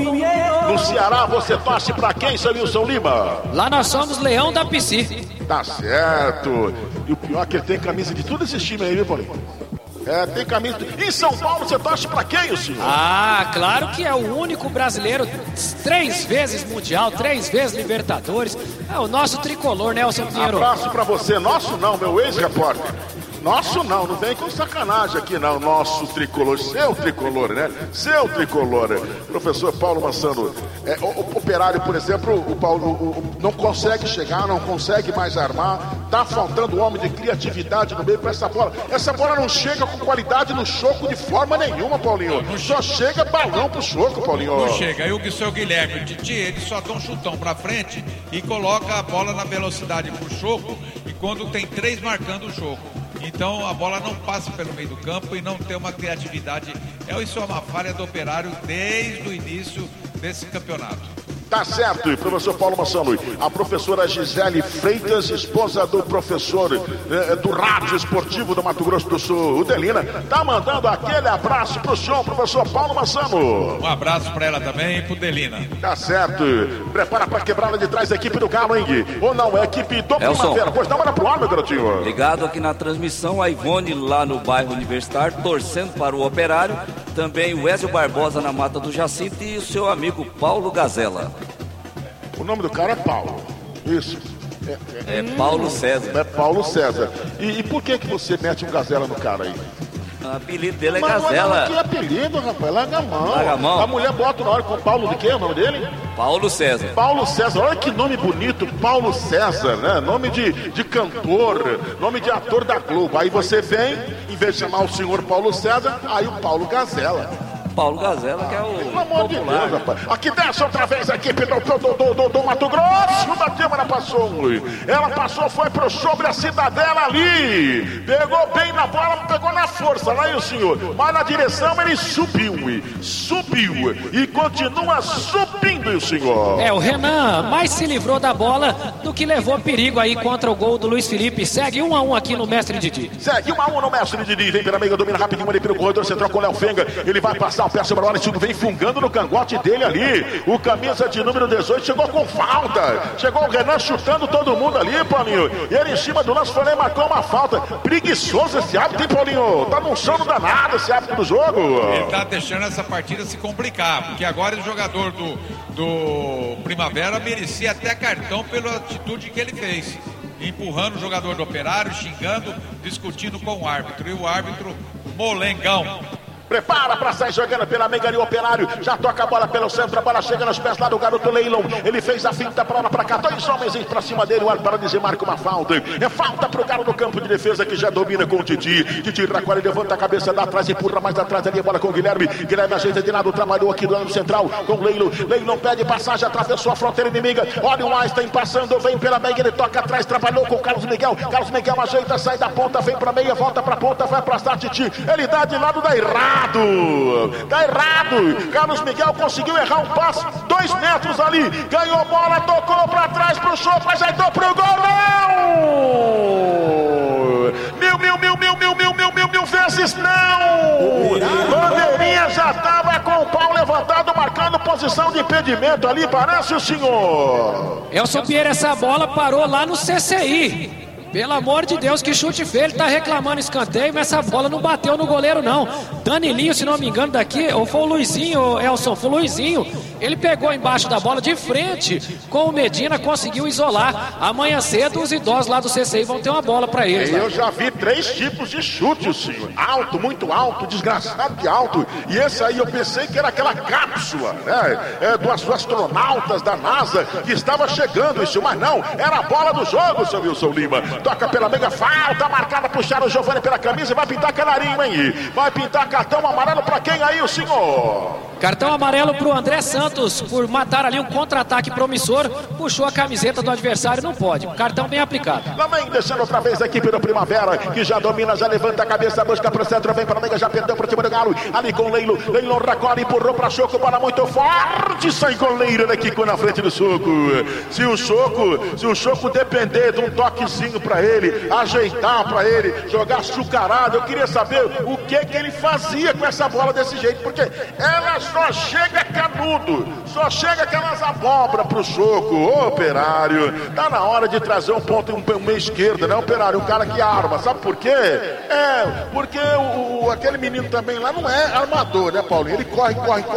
No Ceará você torce pra quem, seu Wilson Lima? Lá nós somos Leão da Pici. Tá certo. E o pior é que ele tem camisa de todos esses times aí, viu, Paulinho? Tem camisa. Em São Paulo você torce pra quem, o senhor? Ah, claro que é o único brasileiro 3 vezes Mundial, 3 vezes Libertadores. É o nosso tricolor, Nelson Pinheiro. Abraço pra você. Nosso não, meu ex-repórter. Nosso não vem com sacanagem aqui não, nosso tricolor, seu tricolor, né? Seu tricolor. Professor Paulo Massano, o Operário, por exemplo, o Paulo não consegue chegar, não consegue mais armar, tá faltando homem de criatividade no meio com essa bola. Essa bola não chega com qualidade no choco de forma nenhuma, Paulinho. Só chega balão pro choco, Paulinho. Não chega, aí o seu Guilherme, o Titi, ele só dá um chutão pra frente e coloca a bola na velocidade pro choco, e quando tem 3 marcando o choco. Então a bola não passa pelo meio do campo e não tem uma criatividade. Isso é uma falha do Operário desde o início desse campeonato. Tá certo, e professor Paulo Massano, a professora Gisele Freitas, esposa do professor do rádio esportivo do Mato Grosso do Sul, o Delina, tá mandando aquele abraço pro senhor, professor Paulo Massano. Um abraço pra ela também e pro Delina. Tá certo, prepara pra quebrada de trás a equipe do Galo, hein? Ou não, é a equipe do Primavera. Pois não, era pro ar, meu garotinho. Ligado aqui na transmissão, a Ivone lá no bairro Universitário, torcendo para o Operário. Também o Ezio Barbosa na Mata do Jacinto e o seu amigo Paulo Gazela. O nome do cara é Paulo. Isso. É Paulo César. É Paulo César. E por que você mete um Gazela no cara aí? O apelido dele é Gazela. Que apelido, rapaz? Larga a mão. Larga a mão. A mulher bota na hora com Paulo de quê? O nome dele? Paulo César. Paulo César. Olha que nome bonito. Paulo César, né? Nome de cantor, nome de ator da Globo. Aí você vem, em vez de chamar o senhor Paulo César, aí o Paulo Gazela. Paulo Gazela, que é o pelo amor de Deus, rapaz. Aqui desce outra vez a equipe do Mato Grosso. Bateu, ela passou. Ela passou, foi pro sobre a Cidadela ali. Pegou bem na bola, pegou na força. Lá o senhor. Mas na direção ele subiu. E continua subindo, o senhor. O Renan mais se livrou da bola do que levou perigo aí contra o gol do Luiz Felipe. Segue 1-1 aqui no Mestre Didi. Segue 1-1 no Mestre Didi. Vem pela meia, domina rapidinho ali pelo corredor central com o Léo Fenga. Ele vai passar o pé sobre a bola, e vem fungando no cangote dele ali. O camisa de número 18 chegou com falta. Chegou o Renan chutando todo mundo ali, Paulinho. E ele em cima do lance foi lá e marcou uma falta. Preguiçoso esse árbitro, hein, Paulinho? Tá num sono danado esse árbitro do jogo. Ele tá deixando essa partida se complicar, porque agora o jogador do Primavera merecia até cartão pela atitude que ele fez. Empurrando o jogador do Operário, xingando, discutindo com o árbitro. E o árbitro, molengão. Prepara para sair jogando pela meiga de Operário. Já toca a bola pelo centro. A bola chega nos pés lá do garoto Leilon. Ele fez a finta para lá para cá. 2 homens para cima dele. O árbitro para dizer marca uma falta. É falta pro cara do campo de defesa que já domina com o Titi. Titi recolhe, levanta a cabeça, dá atrás, empurra mais atrás ali a bola com o Guilherme. Guilherme ajeita de lado, trabalhou aqui do lado central com o Leilon. Leilon pede passagem, atravessou a fronteira inimiga. Olha o Einstein passando, vem pela meiga. Ele toca atrás, trabalhou com o Carlos Miguel. Carlos Miguel ajeita, sai da ponta, vem pra meia, volta pra ponta, vai pra start Titi. Ele dá de lado, dá errado. Carlos Miguel conseguiu errar um passe 2 metros ali, ganhou bola, tocou pra trás pro Choco, ajeitou pro gol, não! Mil vezes não! Bandeirinha já tava com o pau levantado, marcando posição de impedimento ali, parece o senhor. Elson Pinheiro, essa bola parou lá no CCI. Pelo amor de Deus, que chute feio. Ele tá reclamando escanteio, mas essa bola não bateu no goleiro, não. Danilinho, se não me engano, daqui, ou foi o Luizinho, Elson, foi o Luizinho. Ele pegou embaixo da bola de frente com o Medina, conseguiu isolar. Amanhã cedo, os idosos lá do CCI vão ter uma bola pra eles. Eu já vi 3 tipos de chute, senhor. Alto, muito alto, desgraçado de alto. E esse aí eu pensei que era aquela cápsula, né? Dos astronautas da NASA que estava chegando, isso, mas não. Era a bola do jogo, seu Wilson Lima. Toca pela meiga, falta marcada, puxaram o Giovani pela camisa e vai pintar canarinho, hein? Vai pintar cartão amarelo pra quem aí, o senhor? Cartão amarelo pro André Santos por matar ali um contra-ataque promissor. Puxou a camiseta do adversário, não pode. Cartão bem aplicado. Lá vem descendo outra vez a equipe do Primavera, que já domina, já levanta a cabeça, busca pro centro, vem para a meia, já perdeu pro time do Galo. Ali com o Leilo recolhe, empurrou pra Choco, bola muito forte, sai goleiro, ele quicou na frente do Choco. Se o Choco depender de um toquezinho pra ele, ajeitar pra ele, jogar açucarado, eu queria saber o que ele fazia com essa bola desse jeito, porque ela só chega canudo, só chega aquelas abóbora pro Choco. Ô, Operário, tá na hora de trazer um ponto, um meio esquerda, né, Operário? Um cara que arma, sabe por quê? Porque aquele menino também lá não é armador, né, Paulinho? Ele corre.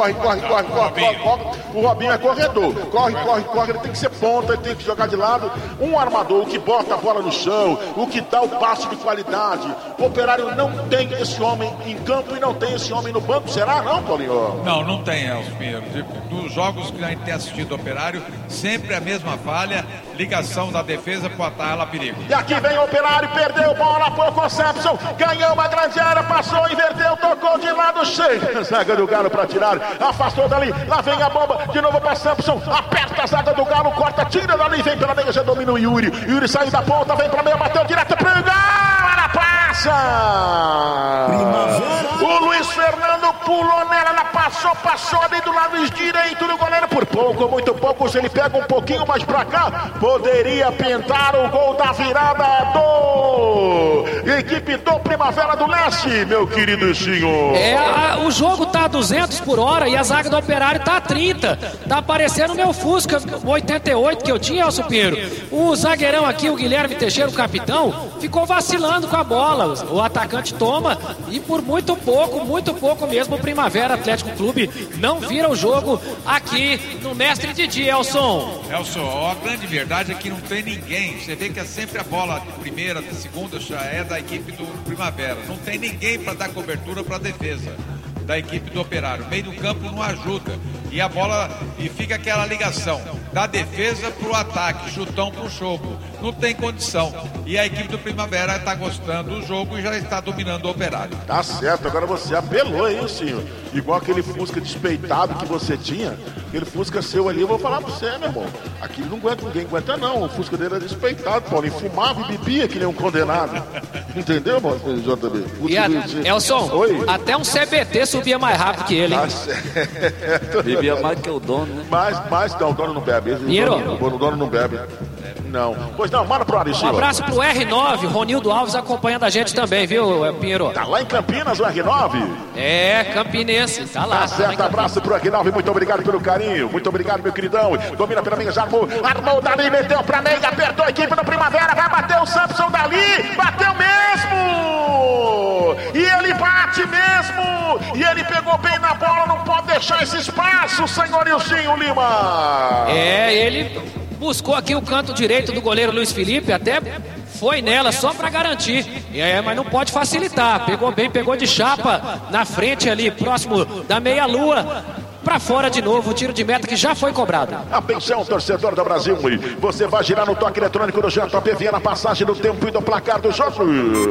O Robinho é corredor, corre, ele tem que ser ponta, ele tem que jogar de lado. Um armador, o que bota a bola no chão, o que dá o passe de qualidade. O Operário não tem esse homem em campo e não tem esse homem no banco, será não, Paulinho? Não tem, Elcio Pinheiro. Dos jogos que a gente tem assistido do Operário, sempre a mesma falha, ligação da defesa para atar ela a perigo. E aqui vem o Operário, perdeu bola por Concepção, ganhou uma grande área, passou, inverteu, tocou de lado cheio. A zaga do Galo para tirar, afastou dali, lá vem a bomba, de novo para Sampson, aperta a zaga do Galo, corta, tira dali, vem pela meia, já domina o Yuri sai da ponta, vem para meia, bateu direto pro gol, ela passa! O Luiz Fernando pulou nela, ela passou ali do lado direito do goleiro, por pouco, muito pouco, se ele pega um pouquinho mais pra cá, poderia pintar o gol da virada do equipe do Primavera do Leste, meu querido senhor. O jogo tá a 200 por hora e a zaga do Operário tá a 30. Tá aparecendo o meu Fusca 88 que eu tinha, Elcio Pinheiro. O zagueirão aqui, o Guilherme Teixeira, o capitão, ficou vacilando com a bola. O atacante toma e por muito pouco mesmo o Primavera Atlético Clube não vira o jogo aqui no Mestre Didi, Elson, a grande verdade é que não tem ninguém. Você vê que é sempre a bola de primeira, de segunda, já é da equipe do Primavera. Não tem ninguém para dar cobertura para a defesa da equipe do Operário. O meio do campo não ajuda. E a bola, e fica aquela ligação da defesa pro ataque, chutão pro Choco. Não tem condição. E a equipe do Primavera está gostando do jogo e já está dominando o Operário. Tá certo, agora você apelou, hein, senhor? Igual aquele Fusca despeitado que você tinha, aquele Fusca seu ali, eu vou falar pra você, meu irmão. Aquilo não aguenta, ninguém aguenta não. O Fusca dele era despeitado, Paulinho. Fumava e bebia que nem um condenado. Entendeu, mano, JB? E Elson, até um CBT subia mais rápido que ele, hein? Tá certo. Bebia mais que o dono, né? Mas não, o dono não bebe. O dono não bebe. Não. Pois não, manda pro Ari, Um abraço pro R9, Ronildo Alves acompanhando a gente também, viu, Pinheiro? Tá lá em Campinas o R9? É, campinense, tá lá. Tá certo, abraço pro R9, muito obrigado pelo carinho, muito obrigado, meu queridão. Domina pela meia, já armou dali, meteu pra meia, apertou a equipe do Primavera, vai bater o Sampson dali, bateu mesmo! E ele bate mesmo! E ele pegou bem na bola, não pode deixar esse espaço, senhorilzinho Lima! Ele buscou aqui o canto direito do goleiro Luiz Felipe, até foi nela só para garantir, mas não pode facilitar, pegou bem, pegou de chapa na frente ali, próximo da meia-lua, para fora de novo, o tiro de meta que já foi cobrado. Atenção, torcedor do Brasil, você vai girar no toque eletrônico do JP, na passagem do tempo e do placar do jogo.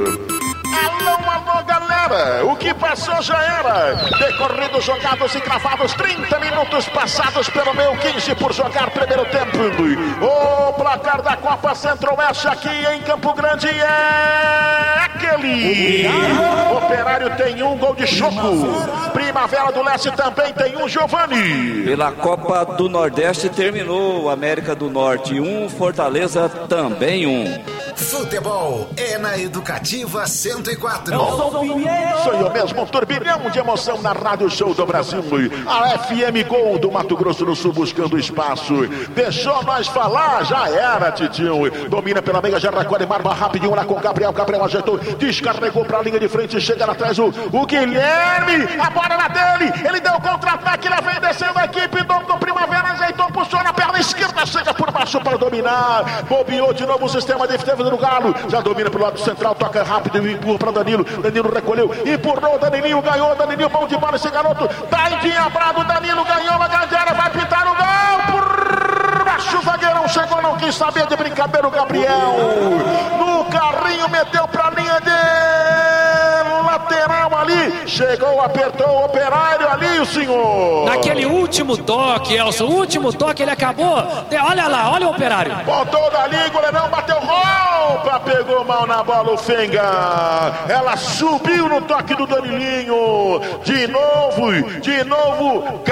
Alô, galera, o que passou já era. Decorridos, jogados e cravados, 30 minutos passados pelo meu 15 por jogar primeiro tempo. O placar da Copa Centro-Oeste aqui em Campo Grande é aquele. Operário tem um gol de Choco. Primavera do Leste também tem um, Giovani. Pela Copa do Nordeste terminou América do Norte 1, Fortaleza também 1. Futebol é na Educativa 104. Sou eu mesmo, um turbilhão de emoção na Rádio Show do Brasil. A FM Gol do Mato Grosso do Sul buscando espaço. Deixou nós falar, já era, Titinho. Domina pela meia, já recolhe Marma rapidinho lá com o Gabriel. Gabriel ajeitou, descarregou pra linha de frente, chega lá atrás o Guilherme. A bola na dele, ele deu contra-ataque, lá vem descendo a equipe do Primavera, ajeitou, puxou na perna esquerda, chega por baixo para dominar. Bobeou de novo o sistema de defesa do Galo, já domina pelo lado central, toca rápido e empurra para Danilo. Danilo recolheu, empurrou, Danilinho ganhou, Danilinho, mão de bola, esse garoto tá endiabrado, Danilo ganhou uma grande área, vai pintar o gol, por baixo o zagueirão chegou, não quis saber de brincadeira o Gabriel, no carrinho meteu pra linha de lateral ali, chegou, apertou o Operário ali, o senhor. Naquele último toque, Elson, o último toque ele acabou. Olha lá, olha o Operário. Botou dali, goleirão, bateu roupa, pegou mal na bola o Fenga. Ela subiu no toque do Danilinho. De novo,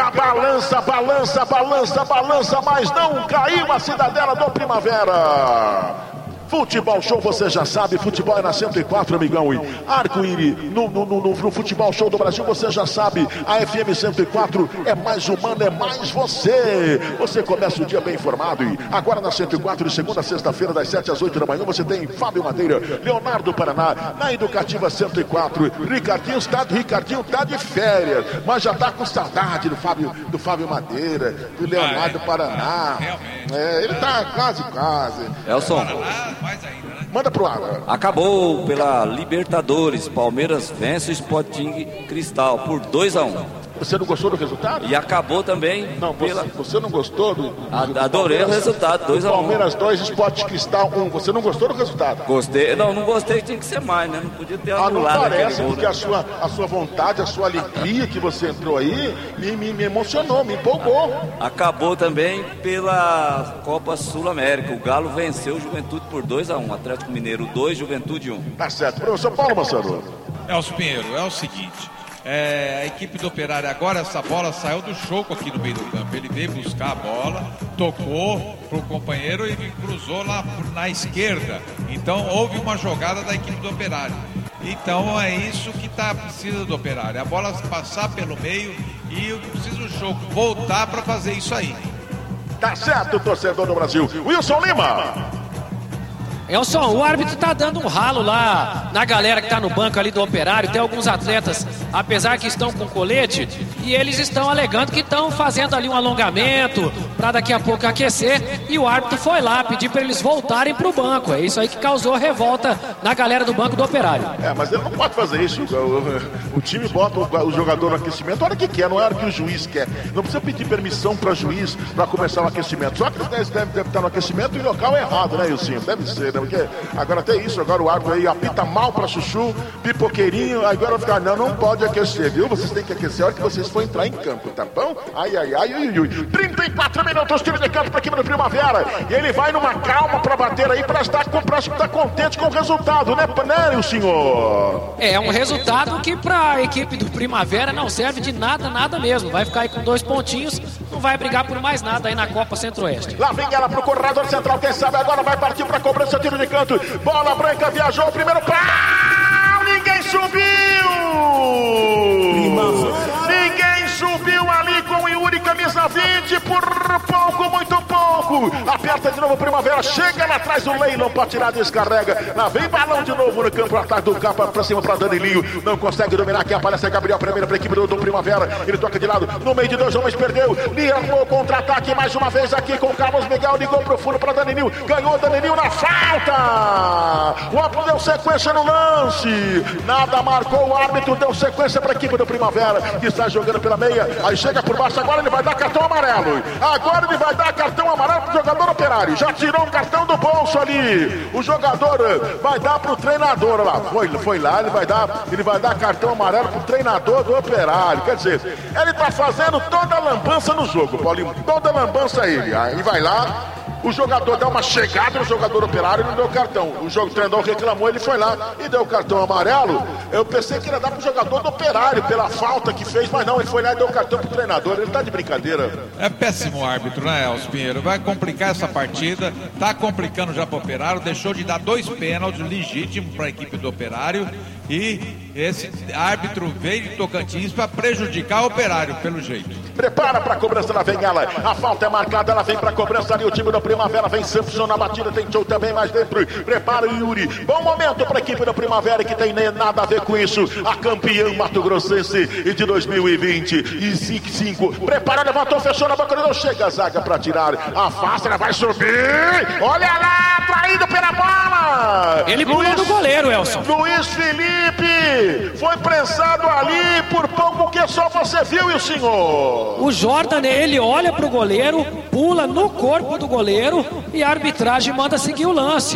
balança, mas não caiu a Cidadela do Primavera. Futebol Show, você já sabe, futebol é na 104, amigão. Arco-íris, no Futebol Show do Brasil, você já sabe, a FM 104 é mais humana, é mais você. Você começa o dia bem informado. E agora na 104, de segunda a sexta-feira, das 7 às 8 da manhã, você tem Fábio Madeira, Leonardo Paraná, na Educativa 104. Ricardinho tá de férias, mas já tá com saudade do Fábio Madeira, do Leonardo Paraná. Ele tá quase. Elson. Mais ainda, né? Manda pro ar. Acabou pela Libertadores. Palmeiras vence o Sporting Cristal por 2-1. Você não gostou do resultado? E acabou também. Não, você não gostou do adorei o resultado, 2-1. Palmeiras 2, Sport Cristal 1. Você não gostou do resultado? Gostei. Não gostei, tinha que ser mais, né? Não podia ter anulado. Não parece, gol, porque né? a sua vontade, a sua alegria que você entrou aí me emocionou, me empolgou. Acabou também pela Copa Sul-América. O Galo venceu o Juventude por 2-1. Atlético Mineiro 2, Juventude 1. Tá certo. Professor Paulo Massaro. Elcio Pinheiro, é o seguinte. A equipe do Operário agora, essa bola saiu do choco aqui no meio do campo. Ele veio buscar a bola, tocou pro companheiro e cruzou lá na esquerda. Então houve uma jogada da equipe do Operário. Então é isso que precisa do Operário. A bola passar pelo meio e precisa o choco voltar para fazer isso aí. Tá certo, torcedor do Brasil. Wilson Lima. Elson, o árbitro tá dando um ralo lá na galera que tá no banco ali do Operário. Tem alguns atletas, apesar que estão com colete, e eles estão alegando que estão fazendo ali um alongamento para daqui a pouco aquecer, e o árbitro foi lá pedir para eles voltarem pro banco. É isso aí que causou revolta na galera do banco do Operário. Mas ele não pode fazer isso. O time bota o jogador no aquecimento a hora que quer, não é a hora que o juiz quer. Não precisa pedir permissão para juiz para começar o aquecimento. Só que eles devem estar no aquecimento em local errado, né, Ilcinho? Deve ser, né? Porque agora tem isso, agora o árbitro aí apita mal pra chuchu, pipoqueirinho, agora vai ficar, não pode aquecer, viu? Vocês têm que aquecer a hora que vocês for entrar em campo, tá bom? Ai. 34 minutos, time de campo pra equipe do Primavera, e ele vai numa calma pra bater aí, pra estar contente com o resultado, né, o senhor? É um resultado que pra equipe do Primavera não serve de nada mesmo, vai ficar aí com 2 pontinhos, não vai brigar por mais nada aí na Copa Centro-Oeste. Lá vem ela pro corredor central, quem sabe agora vai partir pra cobrança, tiro de canto, bola branca, viajou o primeiro pau, ninguém subiu! Ninguém subiu ali com o Yuri, camisa 20, por pouco, muito pouco. Aperta de novo Primavera, chega lá atrás do Leilão pra tirar, descarrega. Lá vem balão de novo no campo, atrás do capa, pra cima pra Danilinho. Não consegue dominar, aqui aparece Gabriel, primeira pra equipe do Primavera. Ele toca de lado, no meio de 2 homens, perdeu. Lia armou contra-ataque mais uma vez aqui com o Carlos Miguel, ligou pro fundo pra Danilinho. Ganhou Danilinho na falta. O árbitro deu sequência no lance. Nada marcou, o árbitro deu sequência pra equipe do Primavera, que está jogando pela meia. Aí chega por baixo, agora ele vai dar cartão amarelo. Agora ele vai dar cartão amarelo pro jogador Operário. Já tirou um cartão do bolso ali. O jogador vai dar pro treinador lá. Foi lá, ele vai dar cartão amarelo pro treinador do Operário. Quer dizer, ele tá fazendo toda a lambança no jogo, Paulinho. Toda a lambança ele. Aí vai lá. O jogador deu uma chegada no jogador Operário e não deu cartão. O treinador reclamou, ele foi lá e deu cartão amarelo. Eu pensei que ia dar pro jogador do Operário pela falta que fez, mas não, ele foi lá e deu cartão pro treinador. Ele tá de brincadeira. É péssimo árbitro, né, Elcio Pinheiro? Vai complicar essa partida, tá complicando já pro Operário, deixou de dar 2 pênaltis legítimos pra equipe do Operário. E esse árbitro veio de Tocantins para prejudicar o Operário, pelo jeito. Prepara para a cobrança, lá vem ela. A falta é marcada, ela vem para a cobrança ali. O time do Primavera vem Samson na batida, tem show também mais dentro. Prepara o Yuri. Bom momento para a equipe do Primavera, que tem nada a ver com isso. A campeã Mato Grossense de 2025. Prepara, levantou, fechou na boca, não chega a zaga para tirar. Afasta, ela vai subir. Olha lá, atraído pela bola. Ele pulou do goleiro, Elson. Luiz Felipe foi prensado ali por pouco que só você viu, e o senhor? O Jordan, ele olha pro goleiro, pula no corpo do goleiro e a arbitragem manda seguir o lance.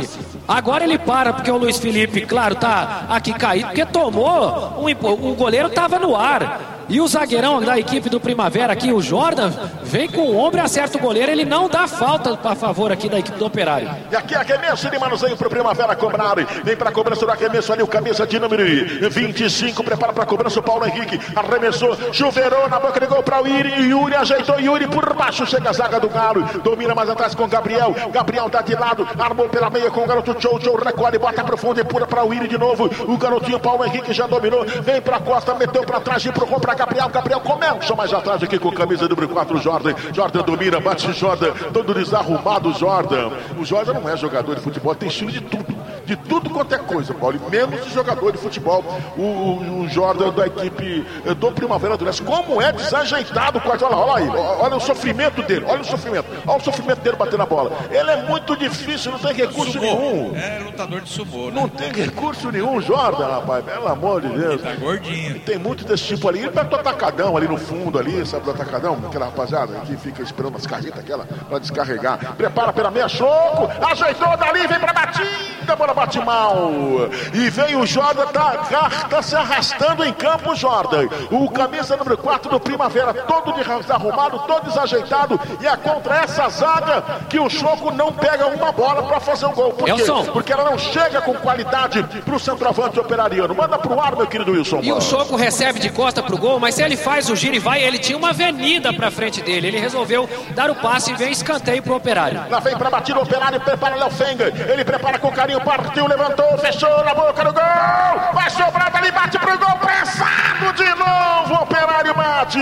Agora ele para, porque o Luiz Felipe, claro, tá aqui caído, porque tomou, o goleiro tava no ar. E o zagueirão da equipe do Primavera aqui, o Jordan, vem com o ombro e acerta o goleiro. Ele não dá falta a favor aqui da equipe do Operário. E aqui arremesso de manuseio pro Primavera cobrar. Vem pra cobrança do arremesso ali o camisa de número 25. Prepara pra cobrança o Paulo Henrique. Arremessou, chuveirou na boca de gol pra Yuri. Yuri ajeitou, Yuri por baixo. Chega a zaga do Galo. Domina mais atrás com Gabriel. Gabriel tá de lado. Armou pela meia com o garoto Tchou. Tchou recolhe, bota pro fundo e pula pra Yuri de novo. O garotinho Paulo Henrique já dominou. Vem pra costa, meteu pra trás e empurrou pra Gabriel. Gabriel começa mais atrás aqui com a camisa número 4, Jordan. Jordan domina, bate Jordan. Todo desarrumado, Jordan. O Jordan não é jogador de futebol, tem estilo de tudo. De tudo quanto é coisa, Paulo. E menos de jogador de futebol. O Jordan da equipe do Primavera do Leste. Como é desajeitado com a bola. Olha aí, olha o sofrimento dele. Olha o sofrimento dele batendo na bola. Ele é muito difícil, não tem recurso nenhum. É lutador de sumô, né? Não tem recurso nenhum, Jordan, rapaz. Pelo amor de Deus. Ele tá gordinho. Tem muito desse tipo ali. Ele pega o atacadão ali no fundo, ali, sabe do atacadão? Aquela rapaziada que fica esperando as carretas aquela pra descarregar. Prepara pela meia, Choco. Ajeitou dali, vem pra batida. Bola bate mal. E vem o Jordan, tá se arrastando em campo, Jordan. O camisa número 4 do Primavera, todo desarrumado, todo desajeitado. E é contra essa zaga que o Choco não pega uma bola pra fazer um gol. Por quê? Porque ela não chega com qualidade pro centroavante operariano. Manda pro ar, meu querido Wilson. E o Choco recebe de costa pro gol, mas se ele faz o giro e vai, ele tinha uma avenida pra frente dele. Ele resolveu dar o passe e vem escanteio pro Operário. Lá vem pra batida o Operário, prepara Léo Fenga. Ele prepara com carinho, partiu, levantou, fechou na boca do gol. Vai sobrar dali, bate pro gol, pressado de novo. Operário bate.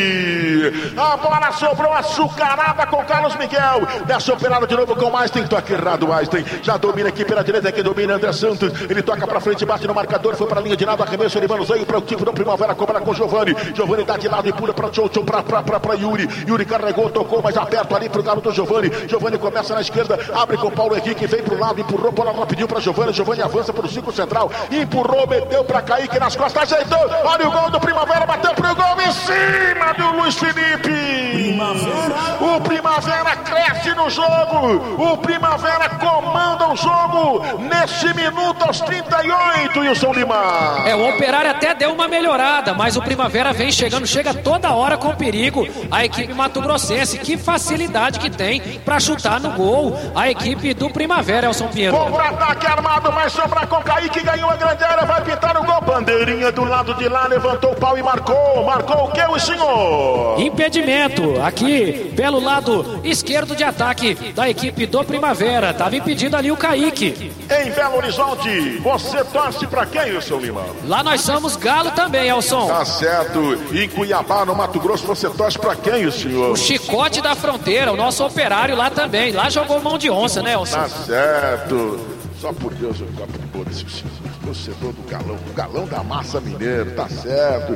A bola sobrou açucarada com Carlos Miguel. Desce o Operário de novo com o Einstein. Toque errado, Einstein. Já domina aqui pela direita, aqui domina André Santos. Ele toca pra frente, bate no marcador, foi pra linha de lado, arremesso, ele manuseia para o time do Primavera, cobra com Giovani. Giovani dá de lado e pula pra Tchou, pra Yuri. Yuri carregou, tocou mais aperto ali pro garoto Giovani. Giovani começa na esquerda, abre com Paulo Henrique, vem pro lado, empurrou, bola rapidinho pra Giovani. Giovani avança pro 5 central, empurrou, meteu pra Kaique nas costas, ajeitou. Olha o gol do Primavera, bateu pro gol em cima do Luiz Felipe. O Primavera cresce no jogo. O Primavera comanda o jogo nesse minuto aos 38, Wilson Lima. O Operário até deu uma melhorada, mas o Primavera vem chegando, chega toda hora com perigo. A equipe mato-grossense, que facilidade que tem pra chutar no gol. A equipe do Primavera, Elson Pinheiro. Contra-ataque armado, vai sobrar com Kaique, ganhou a grande área, vai pintar o gol. Bandeirinha do lado de lá, levantou o pau e marcou. Marcou o que, o senhor? Impedimento, aqui pelo lado esquerdo de ataque da equipe do Primavera. Tava impedindo ali o Kaique. Em Belo Horizonte, você torce pra quem, Wilson Lima? Lá nós somos Galo também, Elson. Tá certo. E em Cuiabá, no Mato Grosso, você torce pra quem, o senhor? O Chicote da Fronteira, o nosso Operário lá também. Lá jogou mão de onça, né, Elson? Tá certo. Só por Deus, eu gosto desse torcedor do Galão, o Galão da Massa Mineiro, tá certo.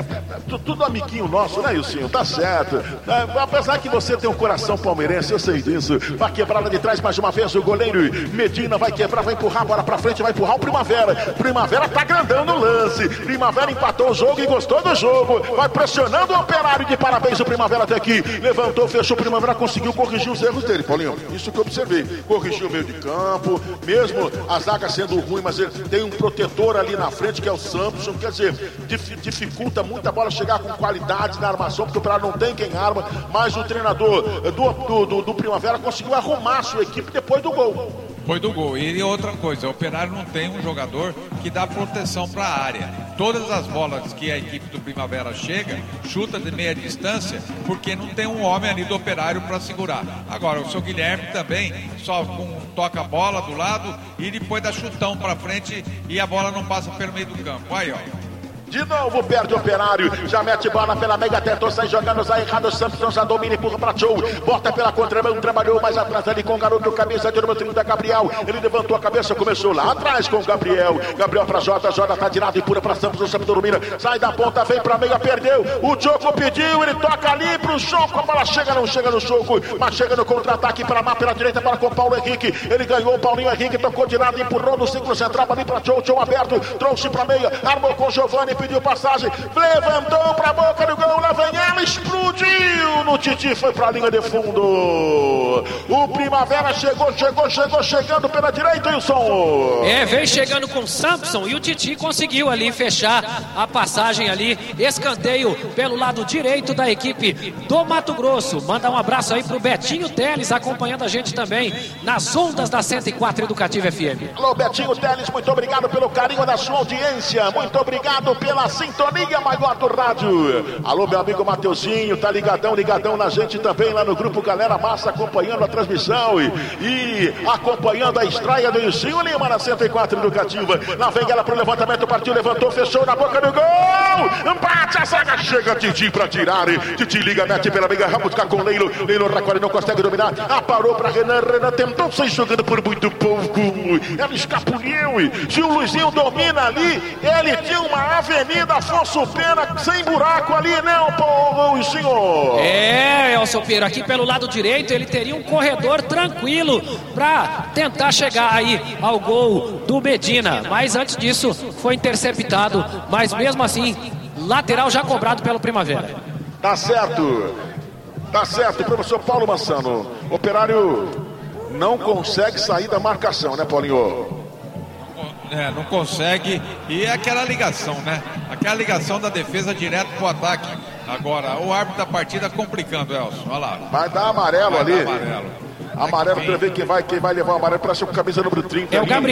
Tudo amiguinho nosso, né, Ilcinho? Tá certo. Apesar que você tem um coração palmeirense, eu sei disso. Vai quebrar lá de trás mais uma vez o goleiro Medina, vai quebrar, vai empurrar, bola pra frente, vai empurrar o Primavera. Primavera tá grandão no lance. Primavera empatou o jogo e gostou do jogo. Vai pressionando o Operário, de parabéns o Primavera até aqui. Levantou, fechou, o Primavera conseguiu corrigir os erros dele, Paulinho. Isso que eu observei. Corrigiu o meio de campo, mesmo a zaga sendo ruim, mas ele tem um protetor ali na frente, que é o Samson, quer dizer, dificulta muito a bola chegar com qualidade na armação, porque o Operário não tem quem arma, mas o treinador do Primavera conseguiu arrumar a sua equipe depois do gol. Foi do gol. E outra coisa, o Operário não tem um jogador que dá proteção para a área. Todas as bolas que a equipe do Primavera chega, chuta de meia distância, porque não tem um homem ali do Operário para segurar. Agora, o seu Guilherme também só toca a bola do lado e depois dá chutão para frente e a bola não passa pelo meio do campo. Aí, ó. De novo perde o Operário, já mete bola pela meia, tentou sair jogando, sai errado, o Santos já domina, empurra pra Tchou, bota pela contramão, trabalhou mais atrás ali com o garoto, camisa de número 30, Gabriel, ele levantou a cabeça, começou lá atrás com o Gabriel pra Jota tá de lado, empurra pra Santos, o Santos domina, sai da ponta, vem pra meia, perdeu, o Choco pediu, ele toca ali pro Choco, a bola chega, não chega no Choco, mas chega no contra-ataque para Mar, pela direita, para com o Paulo Henrique, ele ganhou, o Paulinho Henrique tocou de lado, empurrou no círculo central, ali pra Tchou aberto, trouxe pra meia, armou com o Giovani, pediu passagem, levantou pra boca do gol, lá vem ela, explodiu no Titi, foi pra linha de fundo. O Primavera chegando pela direita, Wilson. Vem chegando com o Samson e o Titi conseguiu ali fechar a passagem ali. Escanteio pelo lado direito da equipe do Mato Grosso. Manda um abraço aí pro Betinho Teles, acompanhando a gente também nas ondas da 104 Educativa FM. Alô, Betinho Teles, muito obrigado pelo carinho da sua audiência. Muito obrigado pela sintonia maior do rádio. Alô, meu amigo Mateuzinho, tá ligadão na gente também lá no grupo Galera Massa, acompanhando a transmissão e acompanhando a estreia do Ilcinho Lima na 104 Educativa. Lá vem ela pro levantamento, partiu, levantou, fechou na boca do gol. Bate a zaga, chega Titi pra tirar. Titi liga, mete pela meia, vai buscar com Leilo. Leilo recolhe, não consegue dominar. Parou pra Renan. Renan tentou sair jogando por muito pouco. Ela escapuliu. Se o Luizinho domina ali, ele tinha uma avenida Afonso Pena sem buraco ali, não, senhor? Elson Pinheiro, aqui pelo lado direito ele teria um corredor tranquilo pra tentar chegar aí ao gol do Medina, mas antes disso foi interceptado, mas mesmo assim lateral já cobrado pelo Primavera. Tá certo, professor Paulo Massano. Operário não consegue sair da marcação, né, Paulinho? Não consegue, e é aquela ligação, né? Aquela ligação da defesa direto pro ataque. Agora, o árbitro da partida complicando, Elson, olha lá. Vai dar amarelo ali. Amarelo, pra ver quem vai levar o amarelo, parece o camisa número 30. É o Gabriel.